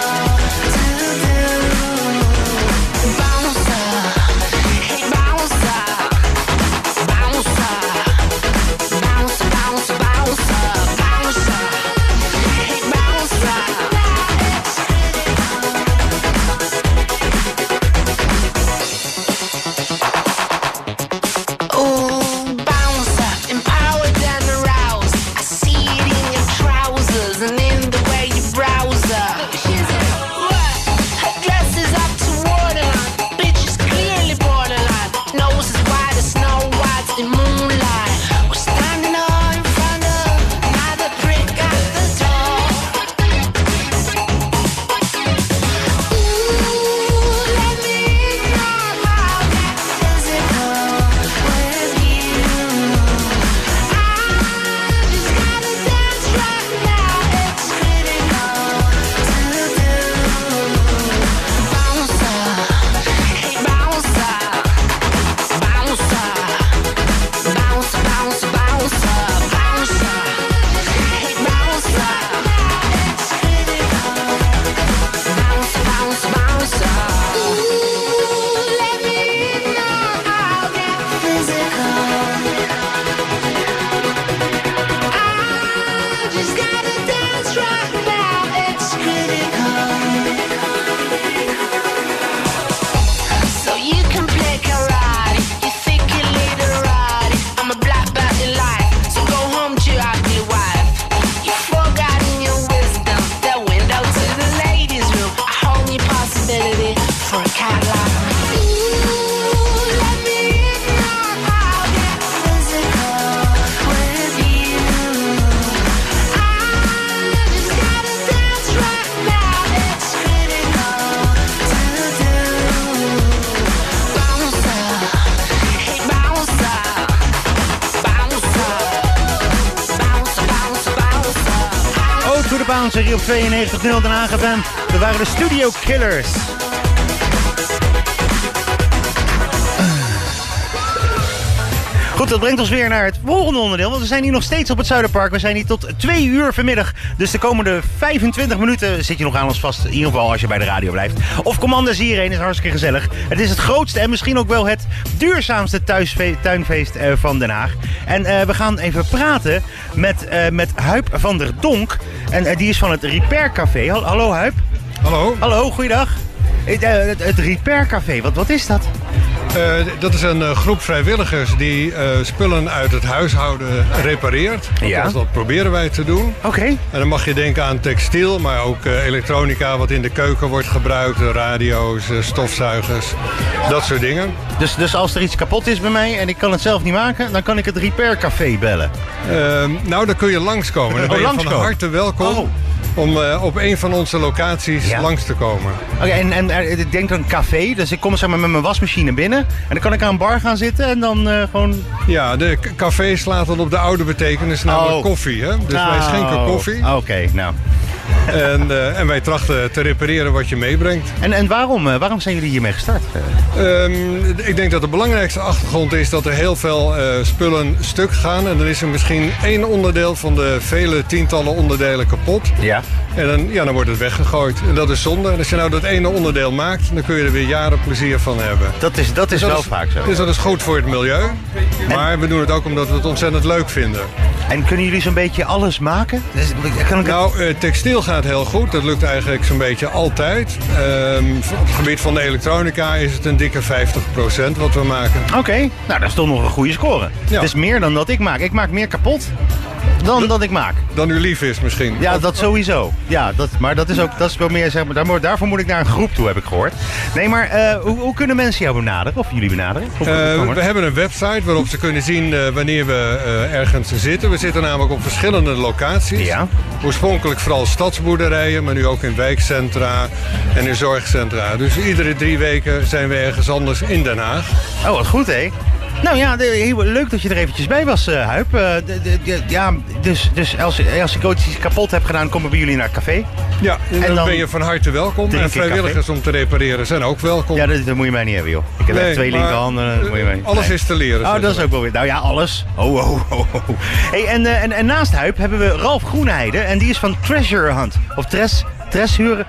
Hier op 92.0 Den Haag FM. We waren de Studio Killers. Goed, dat brengt ons weer naar het volgende onderdeel. Want we zijn hier nog steeds op het Zuiderpark. We zijn hier tot 2 uur vanmiddag. Dus de komende 25 minuten zit je nog aan ons vast. In ieder geval als je bij de radio blijft. Of kom anders hierheen, is hartstikke gezellig. Het is het grootste en misschien ook wel het duurzaamste tuinfeest van Den Haag. En we gaan even praten met Huip van der Donk. En die is van het Repair Café. Hallo Huip. Hallo. Hallo, goeiedag. Het Repair Café, wat is dat? Dat is een groep vrijwilligers die spullen uit het huishouden repareert. Ja. Dat proberen wij te doen. Oké. En dan mag je denken aan textiel, maar ook elektronica wat in de keuken wordt gebruikt. Radio's, stofzuigers, dat soort dingen. Dus als er iets kapot is bij mij en ik kan het zelf niet maken, dan kan ik het Repair Café bellen? Nou, dan kun je langskomen. Dan ben je van harte welkom. om op een van onze locaties langs te komen. Oké, en ik denk dan een café, dus ik kom zeg maar met mijn wasmachine binnen en dan kan ik aan een bar gaan zitten en dan gewoon... Ja, de café slaat dan op de oude betekenis, namelijk koffie. Hè? Dus wij schenken koffie. Oké, nou... En wij trachten te repareren wat je meebrengt. En waarom zijn jullie hiermee gestart? Ik denk dat de belangrijkste achtergrond is dat er heel veel spullen stuk gaan. En dan is er misschien één onderdeel van de vele tientallen onderdelen kapot. Ja. En dan wordt het weggegooid. En dat is zonde. En als je nou dat ene onderdeel maakt, dan kun je er weer jaren plezier van hebben. Dat is wel vaak zo. Dus dat is goed voor het milieu. Maar we doen het ook omdat we het ontzettend leuk vinden. En kunnen jullie zo'n beetje alles maken? Textiel gaat heel goed. Dat lukt eigenlijk zo'n beetje altijd. Op het gebied van de elektronica is het een dikke 50% wat we maken. Oké, nou dat is toch nog een goede score. Ja. Het is meer dan dat ik maak. Ik maak meer kapot dan dat ik maak. Dan uw lief is misschien. Ja, dat sowieso. Ja, maar dat is wel meer, zeg maar, daarvoor moet ik naar een groep toe, heb ik gehoord. Nee, maar hoe kunnen mensen jou benaderen? Of jullie benaderen? We hebben een website waarop ze kunnen zien wanneer we ergens zitten. We zitten namelijk op verschillende locaties. Ja. Oorspronkelijk vooral stadsboerderijen, maar nu ook in wijkcentra en in zorgcentra. Dus iedere 3 weken zijn we ergens anders in Den Haag. Oh, wat goed, hè? Nou ja, heel leuk dat je er eventjes bij was, Huip. Dus als ik ooit iets kapot heb gedaan, komen we bij jullie naar het café. Ja, en dan ben je van harte welkom. En vrijwilligers om te repareren zijn ook welkom. Ja, dat moet je mij niet hebben, joh. Ik heb echt 2 linkerhanden. Alles is te leren. Oh, dat is ook wel weer. Nou ja, alles. Hey, en naast Huip hebben we Ralf Groenheide. En die is van Treasure Hunt. Of Treasure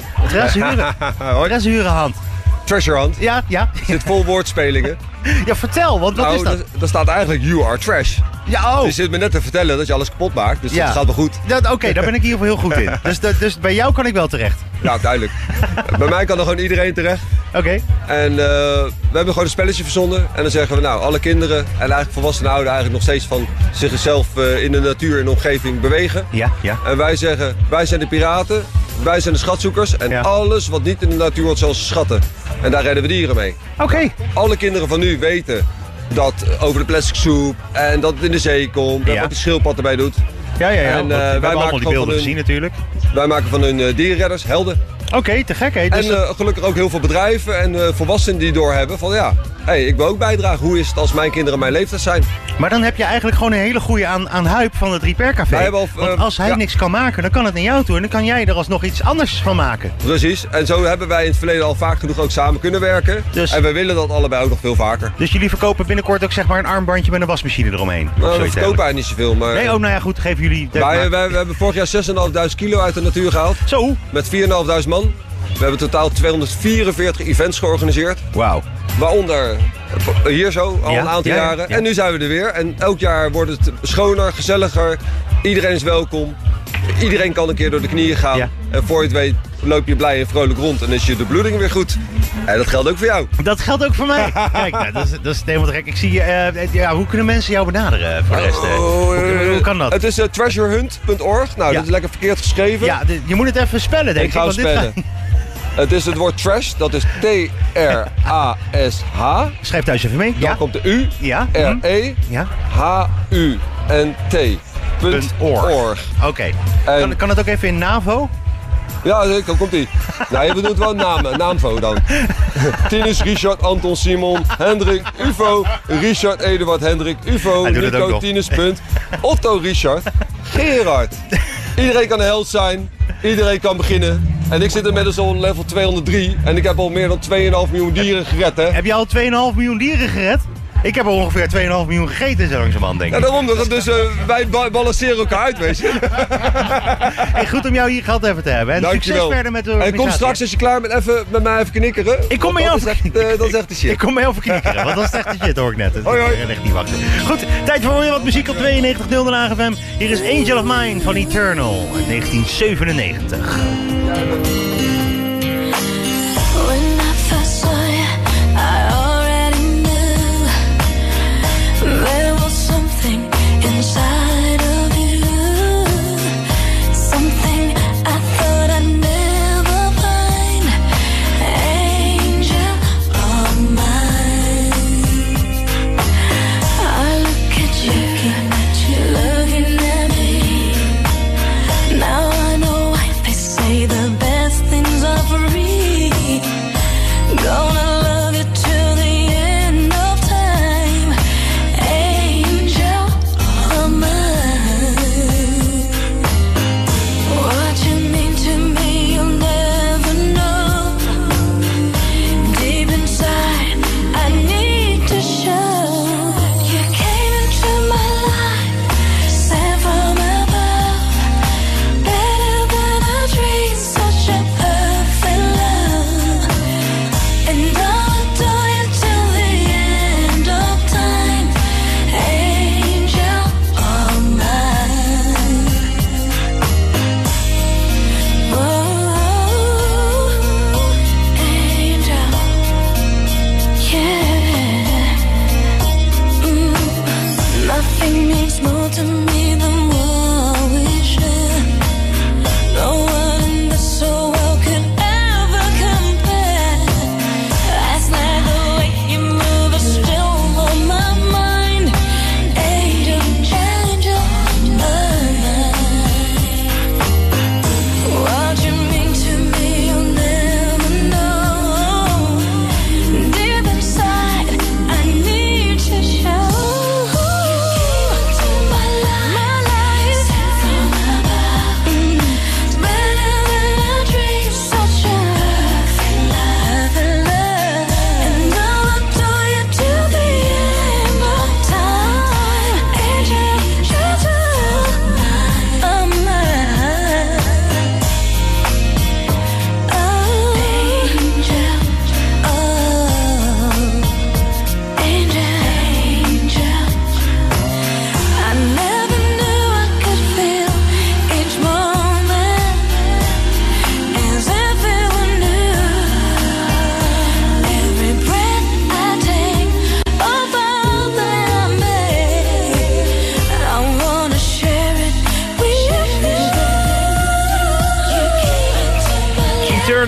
Hunt. Treasure Hunt? Ja. Zit vol woordspelingen. Ja, vertel, want wat is dat? Daar staat eigenlijk you are trash. Ja, Je zit me net te vertellen dat je alles kapot maakt, dus dat gaat wel goed. Oké, daar ben ik in ieder geval heel goed in. Dus bij jou kan ik wel terecht. Ja, duidelijk. Bij mij kan er gewoon iedereen terecht. Oké. En we hebben gewoon een spelletje verzonnen. En dan zeggen we, nou, alle kinderen en eigenlijk volwassenen houden eigenlijk nog steeds van zichzelf in de natuur en de omgeving bewegen. Ja. En wij zeggen, wij zijn de piraten, wij zijn de schatzoekers. En alles wat niet in de natuur wordt, zoals schatten. En daar redden we dieren mee. Oké. Alle kinderen van nu weten dat over de plastic soep en dat het in de zee komt. En wat die schildpad erbij doet. Ja. En wij maken allemaal die beelden gezien natuurlijk. Wij maken van hun dierenredders, helden. Oké, te gek, hè? Dus en gelukkig ook heel veel bedrijven en volwassenen die doorhebben van ik wil ook bijdragen. Hoe is het als mijn kinderen mijn leeftijd zijn? Maar dan heb je eigenlijk gewoon een hele goede aan Huip van het Repair Café. Want als hij niks kan maken, dan kan het naar jou toe. En dan kan jij er alsnog iets anders van maken. Precies. En zo hebben wij in het verleden al vaak genoeg ook samen kunnen werken. En we willen dat allebei ook nog veel vaker. Dus jullie verkopen binnenkort ook zeg maar een armbandje met een wasmachine eromheen? Nou, we verkopen eigenlijk niet zoveel. Maar... Nee, nou ja, goed. Geven jullie... We hebben vorig jaar 6.500 kilo uit de natuur gehaald. Zo. Met 4.500 man. We hebben totaal 244 events georganiseerd. Wauw. Waaronder hier zo, al een aantal jaren. Ja. En nu zijn we er weer. En elk jaar wordt het schoner, gezelliger. Iedereen is welkom. Iedereen kan een keer door de knieën gaan. Ja. En voor je het weet loop je blij en vrolijk rond. En is je de bloeding weer goed. En dat geldt ook voor jou. Dat geldt ook voor mij. Kijk, nou, dat is helemaal gek. Ik zie, hoe kunnen mensen jou benaderen voor de rest? Hoe kan dat? Het is treasurehunt.org. Nou, dat is lekker verkeerd geschreven. Ja, je moet het even spellen, denk ik. Ik ga het spellen. Het is het woord trash, dat is T-R-A-S-H. Schrijf thuis even mee. Dan komt de U, R-E-H-U-N-T.org. Oké. Kan het ook even in NAVO? Ja, dan komt ie. Nou, we doen het wel naamvo dan. Tinus, Richard, Anton, Simon, Hendrik, Ufo, Richard, Eduard, Hendrik, Ufo, Nico, Tinus, Punt, Otto, Richard, Gerard. Iedereen kan een held zijn. Iedereen kan beginnen. En ik zit inmiddels al level 203. En ik heb al meer dan 2,5 miljoen dieren gered, hè. Heb je al 2,5 miljoen dieren gered? Ik heb al ongeveer 2,5 miljoen gegeten, zo langzamerhand, denk ik. Ja, daarom. Dus wij balanceren elkaar uit, weet je. Hey, goed om jou hier gehad even te hebben. En succes verder met de organisatie. En kom straks, als je klaar bent, met mij even knikkeren. Ik kom met jou even knikkeren. Dat is echt de shit. Ik kom met jou even knikkeren, want dat is echt de shit, hoor ik net. Hoi. Echt niet wachten. Goed, tijd voor weer wat muziek op 92.0 Den Haag FM. Hier is Angel of Mine van Eternal uit 1997. There was something inside of you, something I thought I'd never find. Angel of mine, I look at you, looking at me. Now I know life is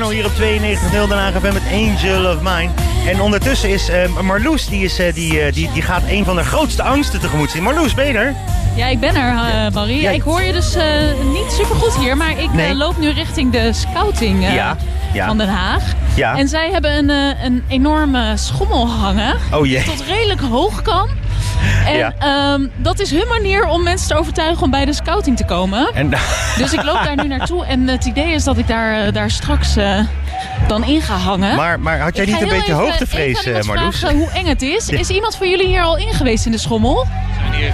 Piano hier op 92.0 Den Haag FM met Angel of Mine. En ondertussen is Marloes, die gaat een van de grootste angsten tegemoet zien. Marloes, ben je er? Ja, ik ben er, Barry. Ja, ik hoor je dus niet supergoed hier, maar ik loop nu richting de scouting van Den Haag. Ja. En zij hebben een enorme schommel hangen, die tot redelijk hoog kan. En dat is hun manier om mensen te overtuigen om bij de scouting te komen. Dus ik loop daar nu naartoe en het idee is dat ik daar straks dan in ga hangen. Maar had jij niet een beetje hoogtevrees, Marloes? Vragen hoe eng het is. Is iemand van jullie hier al in geweest in de schommel? We zijn hier...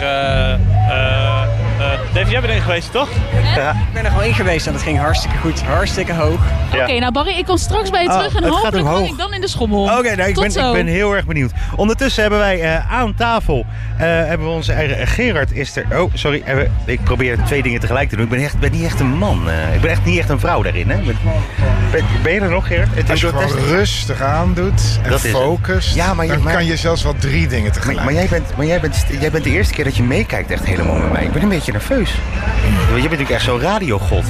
Dave, jij bent erin geweest, toch? Ja, ik ben er al in geweest en dat ging hartstikke goed. Hartstikke hoog. Oké, nou Barry, ik kom straks bij je terug en hopelijk hang ik dan in de schommel. Oké, ik ben heel erg benieuwd. Ondertussen hebben wij aan tafel hebben we onze eigen Gerard is er. Oh, sorry. Ik probeer 2 dingen tegelijk te doen. Ik ben niet echt een man. Ik ben echt niet echt een vrouw daarin. Hè? Ben je er nog, Gerard? Als je gewoon rustig aandoet en focust, dan kan je zelfs wel 3 dingen tegelijk. Maar jij bent de eerste keer dat je meekijkt echt helemaal met mij. Ik ben een beetje nerveus. Je bent natuurlijk echt zo'n radiogod.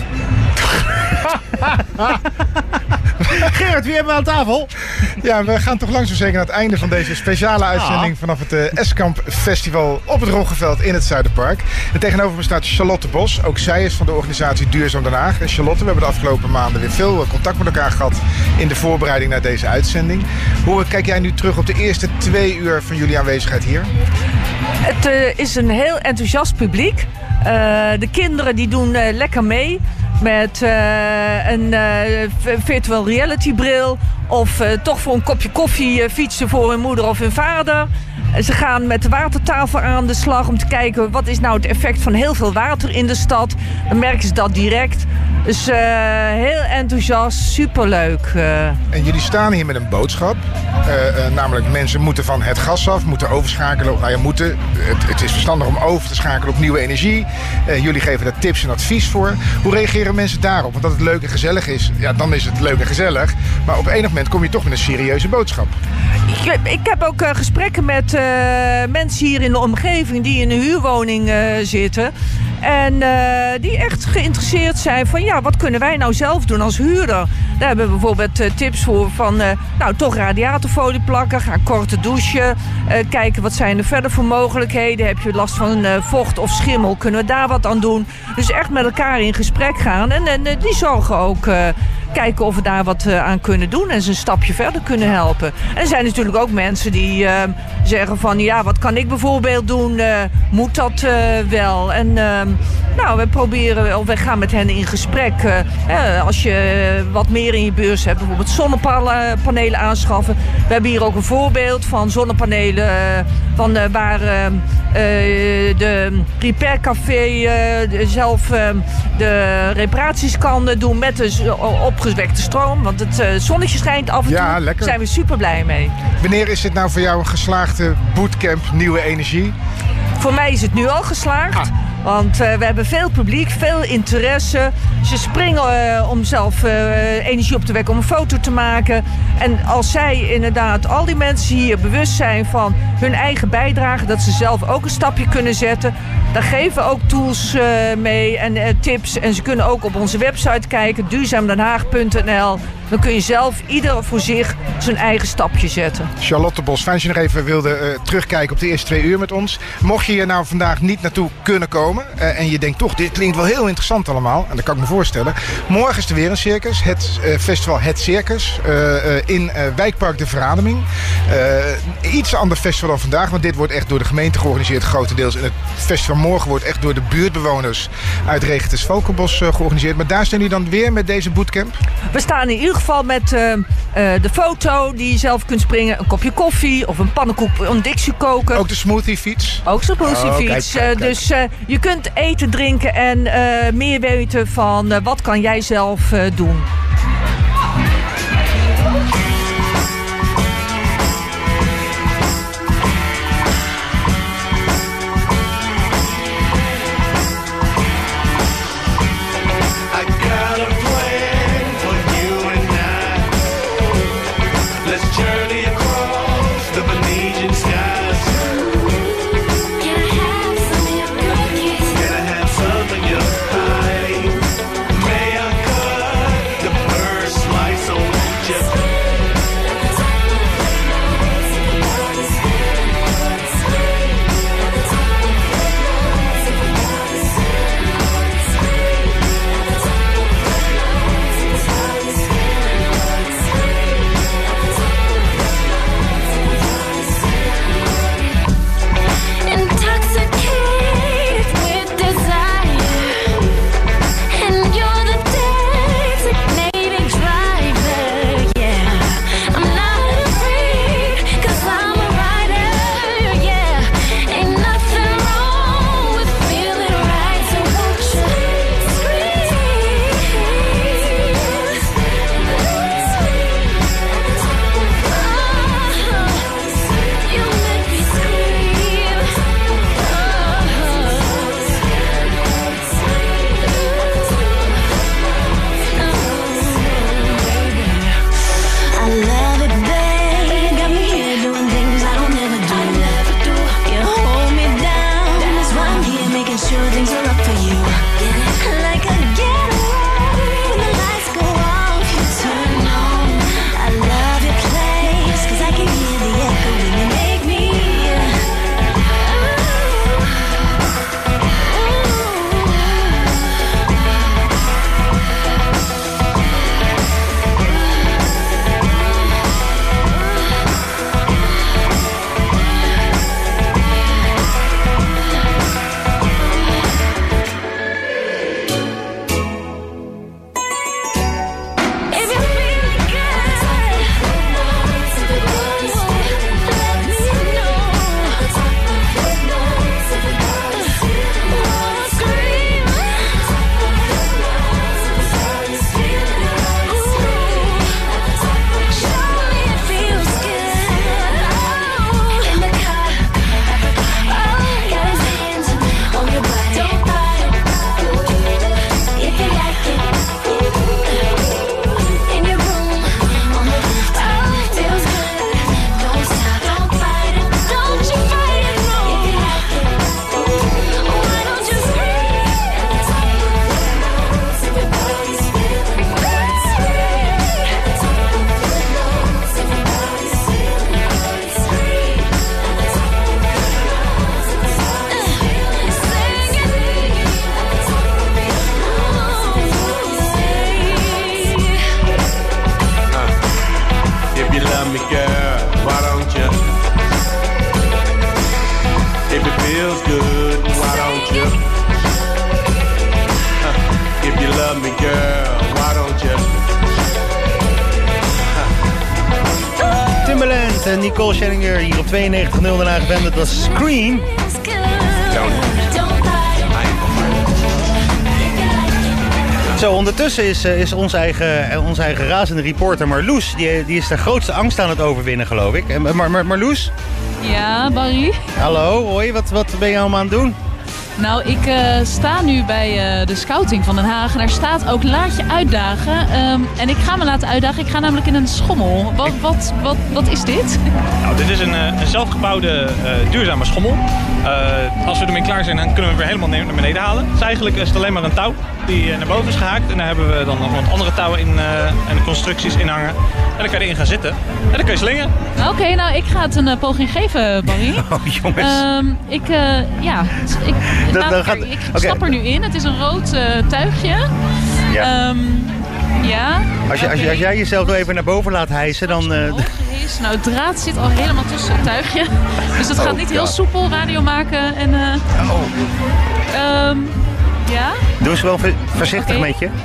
Gerard, wie hebben we aan tafel? Ja, we gaan toch langzaam zeker naar het einde van deze speciale uitzending vanaf het Eskamp Festival op het Roggeveld in het Zuiderpark. En tegenover me staat Charlotte Bos. Ook zij is van de organisatie Duurzaam Den Haag. En Charlotte, we hebben de afgelopen maanden weer veel contact met elkaar gehad in de voorbereiding naar deze uitzending. Hoe kijk jij nu terug op de eerste 2 uur van jullie aanwezigheid hier? Het is een heel enthousiast publiek. De kinderen die doen lekker mee met een virtual reality bril of toch voor een kopje koffie fietsen voor hun moeder of hun vader. Ze gaan met de watertafel aan de slag om te kijken wat is nou het effect van heel veel water in de stad. Dan merken ze dat direct. Dus heel enthousiast, superleuk. En jullie staan hier met een boodschap. Namelijk mensen moeten van het gas af, moeten overschakelen. Nou ja, moeten. Het is verstandig om over te schakelen op nieuwe energie. Jullie geven daar tips en advies voor. Hoe reageren mensen daarop? Want dat het leuk en gezellig is, ja, dan is het leuk en gezellig. Maar op enig moment kom je toch met een serieuze boodschap. Ik heb ook gesprekken met mensen hier in de omgeving die in een huurwoning zitten. En die echt geïnteresseerd zijn van ja, wat kunnen wij nou zelf doen als huurder? Daar hebben we bijvoorbeeld tips voor van toch radiatorfolie plakken, gaan korte douchen. Kijken wat zijn er verder voor mogelijkheden. Heb je last van vocht of schimmel? Kunnen we daar wat aan doen? Dus echt met elkaar in gesprek gaan. En die zorgen ook kijken of we daar wat aan kunnen doen en ze een stapje verder kunnen helpen. En er zijn natuurlijk ook mensen die zeggen van ja, wat kan ik bijvoorbeeld doen? Moet dat wel? En we gaan met hen in gesprek. Als je wat meer in je beurs hebt, bijvoorbeeld zonnepanelen aanschaffen. We hebben hier ook een voorbeeld van zonnepanelen waar de Repair Café zelf de reparaties kan doen met de opgewekte stroom. Want het zonnetje schijnt af en toe. Daar zijn we super blij mee. Wanneer is dit nou voor jou een geslaagde bootcamp Nieuwe Energie? Voor mij is het nu al geslaagd. Want we hebben veel publiek, veel interesse. Ze springen om zelf energie op te wekken om een foto te maken. En als zij inderdaad, al die mensen hier bewust zijn van hun eigen bijdrage, dat ze zelf ook een stapje kunnen zetten, dan geven we ook tools mee en tips. En ze kunnen ook op onze website kijken, duurzaamdenhaag.nl. Dan kun je zelf, ieder voor zich, zijn eigen stapje zetten. Charlotte Bos, fijn dat je nog even wilde terugkijken op de eerste 2 uur met ons. Mocht je hier nou vandaag niet naartoe kunnen komen en je denkt toch, dit klinkt wel heel interessant allemaal. En dat kan ik me voorstellen. Morgen is er weer een circus. Het festival Het Circus in Wijkpark de Verademing. Iets ander festival dan vandaag, want dit wordt echt door de gemeente georganiseerd grotendeels. En het festival morgen wordt echt door de buurtbewoners uit Regetes Valkenbos georganiseerd. Maar daar staan jullie dan weer met deze bootcamp? We staan in ieder geval met de foto die je zelf kunt springen. Een kopje koffie of een pannenkoek, een Dixie koken. Ook de smoothiefiets? Ook de smoothiefiets. Kijk. Dus je kunt eten, drinken en meer weten van wat kan jij zelf doen. May I cut the first slice Nicole Scherzinger hier op 92.0 Den Haag FM. Dat was Scream. Zo, ondertussen is onze eigen razende reporter Marloes, die is de grootste angst aan het overwinnen, geloof ik. Marloes? Ja, Barry? Hallo, hoi, wat ben je allemaal aan het doen? Nou, ik sta nu bij de scouting van Den Haag en daar staat ook laat je uitdagen. En ik ga me laten uitdagen, ik ga namelijk in een schommel. Wat is dit? Nou, dit is een zelfgebouwde duurzame schommel. Als we ermee klaar zijn, dan kunnen we hem weer helemaal naar beneden halen. Dus eigenlijk is het alleen maar een touw die naar boven is gehaakt. En daar hebben we dan nog wat andere touwen in en constructies in hangen. En dan kan je erin gaan zitten. En dan kun je slingen. Oké, nou ik ga het een poging geven, Barry. Oh, jongens. Ik stap er nu in. Het is een rood tuigje. Ja. Ja. Als jij jezelf wel even naar boven laat hijsen, dan... Nou, het draad zit al helemaal tussen het tuigje. Dus dat gaat niet heel soepel radio maken. En, ja. Doe eens wel voorzichtig met je.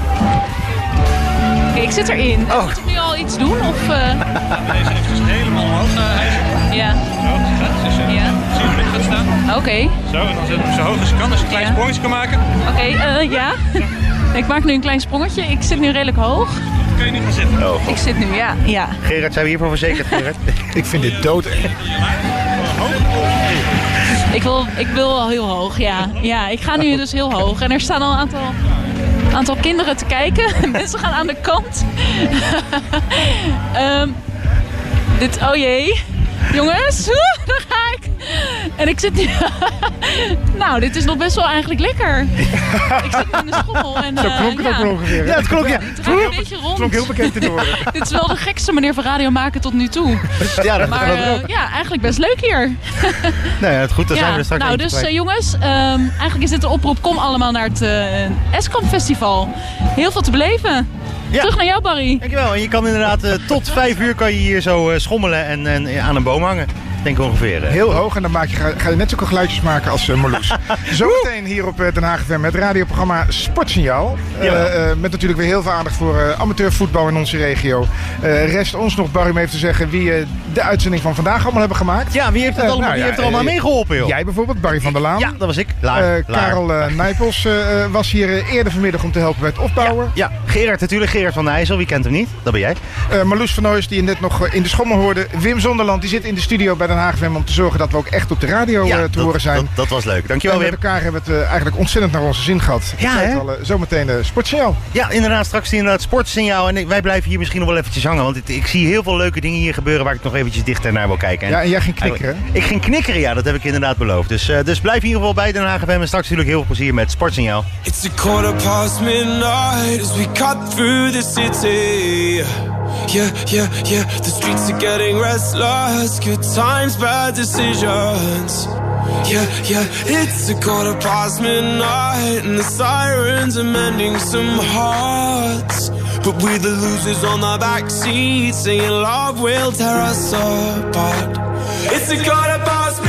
Oké, ik zit erin. Oh. Moet ik nu al iets doen? Of, Deze even helemaal omhoog hijsen. Ja. Zo, dus, ja. Zie je hoe dit gaat staan? Oké. Zo, en dan zet hem zo hoog als je kan, als je een klein sprongetje kan maken. Oké, ja. Ik maak nu een klein sprongetje. Ik zit nu redelijk hoog. Kun je nu gaan zitten? Oh, ik zit nu, ja. Gerard, zijn we hiervoor verzekerd, Gerard? Ik vind dit doodeng. Ik wil al heel hoog, ja. Ja, ik ga nu dus heel hoog. En er staan al een aantal kinderen te kijken. Mensen gaan aan de kant. Oh jee. Jongens, daar ga ik. En ik zit nu... Nou, dit is nog best wel eigenlijk lekker. Ik zit nu in de schommel. En, zo klonk het ook wel ongeveer. Ja, het klonk, ja. Het draait een beetje rond. Het klonk heel bekend te horen. Dit is wel de gekste manier van radio maken tot nu toe. Ja, dat maar ja, eigenlijk best leuk hier. Nee, het goed, dan zijn we er straks. Nou, dus jongens, eigenlijk is dit de oproep. Kom allemaal naar het Eskamp Festival. Heel veel te beleven. Ja. Terug naar jou, Barry. Dankjewel. En je kan inderdaad tot 5 uur kan je hier zo schommelen en aan een boom hangen. Denk ik ongeveer. Heel hoog en dan ga je net zulke geluidjes maken als Marloes. Zometeen hier op Den Haag FM het radioprogramma Sportsignaal. Met natuurlijk weer heel veel aandacht voor amateurvoetbal in onze regio. Rest ons nog, Barry, om even te zeggen wie de uitzending van vandaag allemaal hebben gemaakt. Ja, wie heeft er allemaal meegeholpen, joh? Jij bijvoorbeeld, Barry van der Laan. Ja, dat was ik. Karel Nijpels was hier eerder vanmiddag om te helpen bij het opbouwen. Ja, Gerard natuurlijk. Gerard van Nijssel, wie kent hem niet? Dat ben jij. Marloes van Ooijs, die je net nog in de schommel hoorde. Wim Zonderland, die zit in de studio bij Den Haag FM om te zorgen dat we ook echt op de radio te horen zijn. Dat was leuk. Dankjewel, Wim. En met elkaar hebben we het eigenlijk ontzettend naar onze zin gehad. Ja, hè? Zometeen Sportsignaal. Ja, inderdaad. Straks inderdaad Sportsignaal. En wij blijven hier misschien nog wel eventjes hangen. Want ik zie heel veel leuke dingen hier gebeuren waar ik nog eventjes dichter naar wil kijken. En jij ging knikkeren? Ik ging knikkeren, ja. Dat heb ik inderdaad beloofd. Dus blijf in ieder geval bij Den Haag FM. En straks natuurlijk heel veel plezier met Sportsignaal. It's midnight as we cut through the city. Yeah, the streets are getting restless. Good times, bad decisions. Yeah, it's midnight and the sirens are mending some hearts. But we're the losers on the backseat, saying love will tear us apart. It's midnight.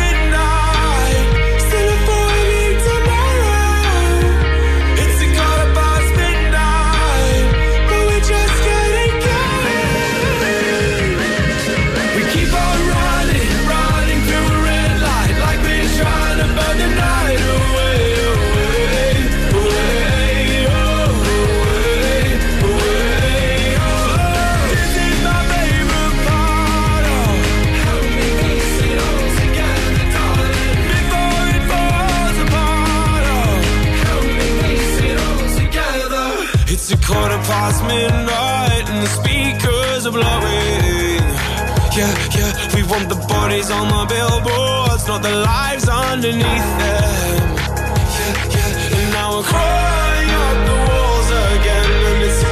Midnight and the speakers are blowing. Yeah, we want the bodies on the billboards, not the lives underneath them. Yeah, and now we're crawling up the walls again, and it's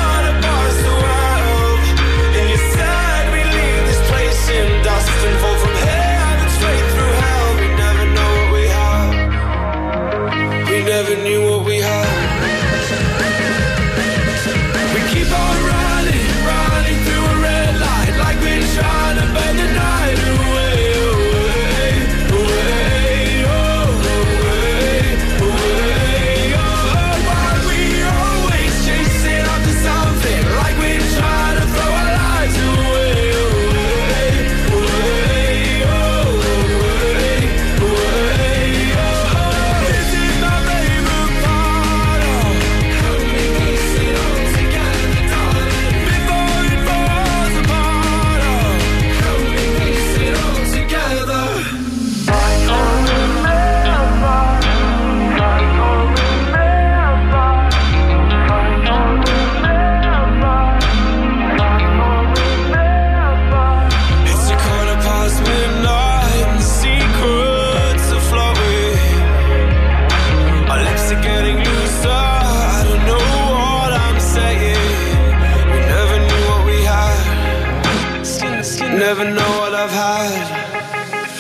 12. And you said we leave this place in dust and fall from heaven straight through hell. We never know what we have. We never knew what we had. Trying to burn the night away, away, away, oh, away, away, oh.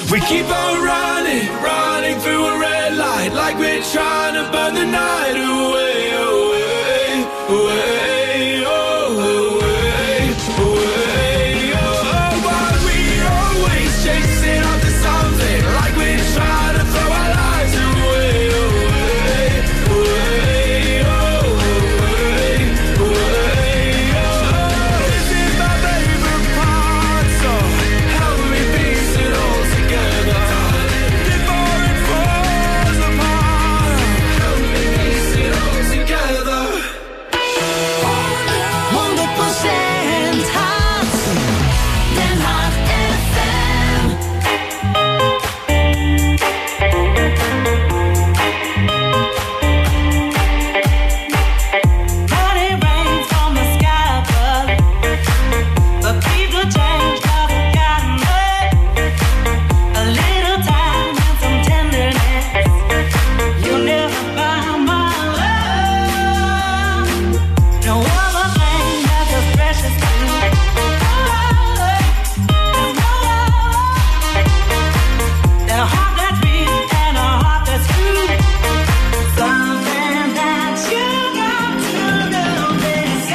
We keep on running, running through a red light, like we're trying to burn the night away, away, away, oh, away, away, oh. But we always chasing after something, like we're trying to throw our lives away, away, away, oh, away, away, oh. This is my favorite part, so help me piece it all together. Before it falls apart, help me piece it all together. 100% hart. Den Haag FM. Money rains from the sky above, but people change 'cause it got enough. A little time and some tenderness, you'll never buy my love. No other thing that's as precious to me. And a heart that's real and a heart that's true. Something that you got to know, baby.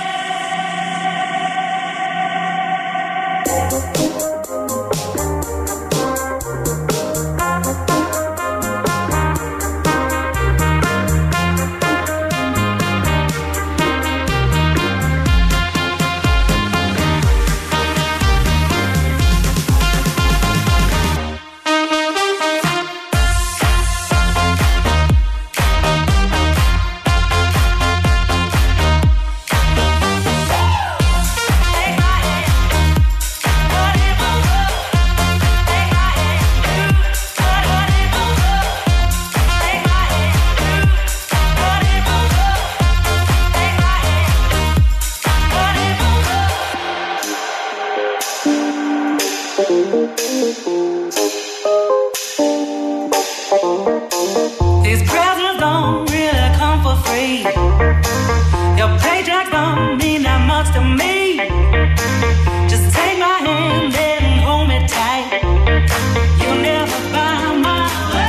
These presents don't really come for free. Your paycheck don't mean that much to me. Just take my hand and hold me tight. You'll never buy my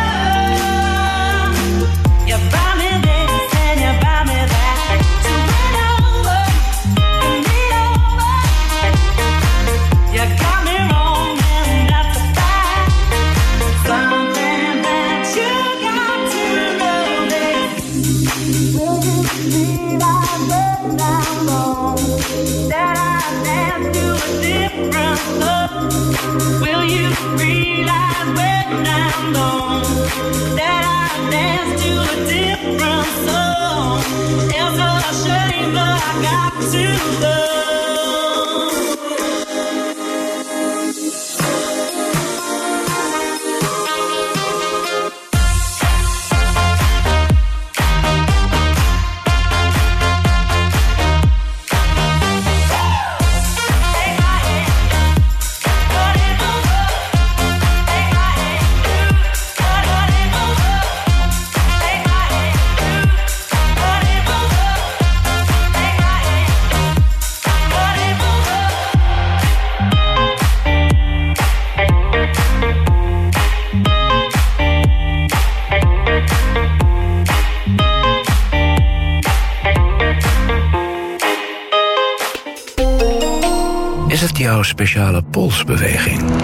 love. You buy me this and you buy me that. So win over, and me over. You got me wrong and that's a fact. Something that you got to know, baby. Will you realize when I'm gone that I dance to a different love? Will you realize when I'm gone that I dance to a different song? It's a shame, but I got to go. Is het jouw speciale polsbeweging?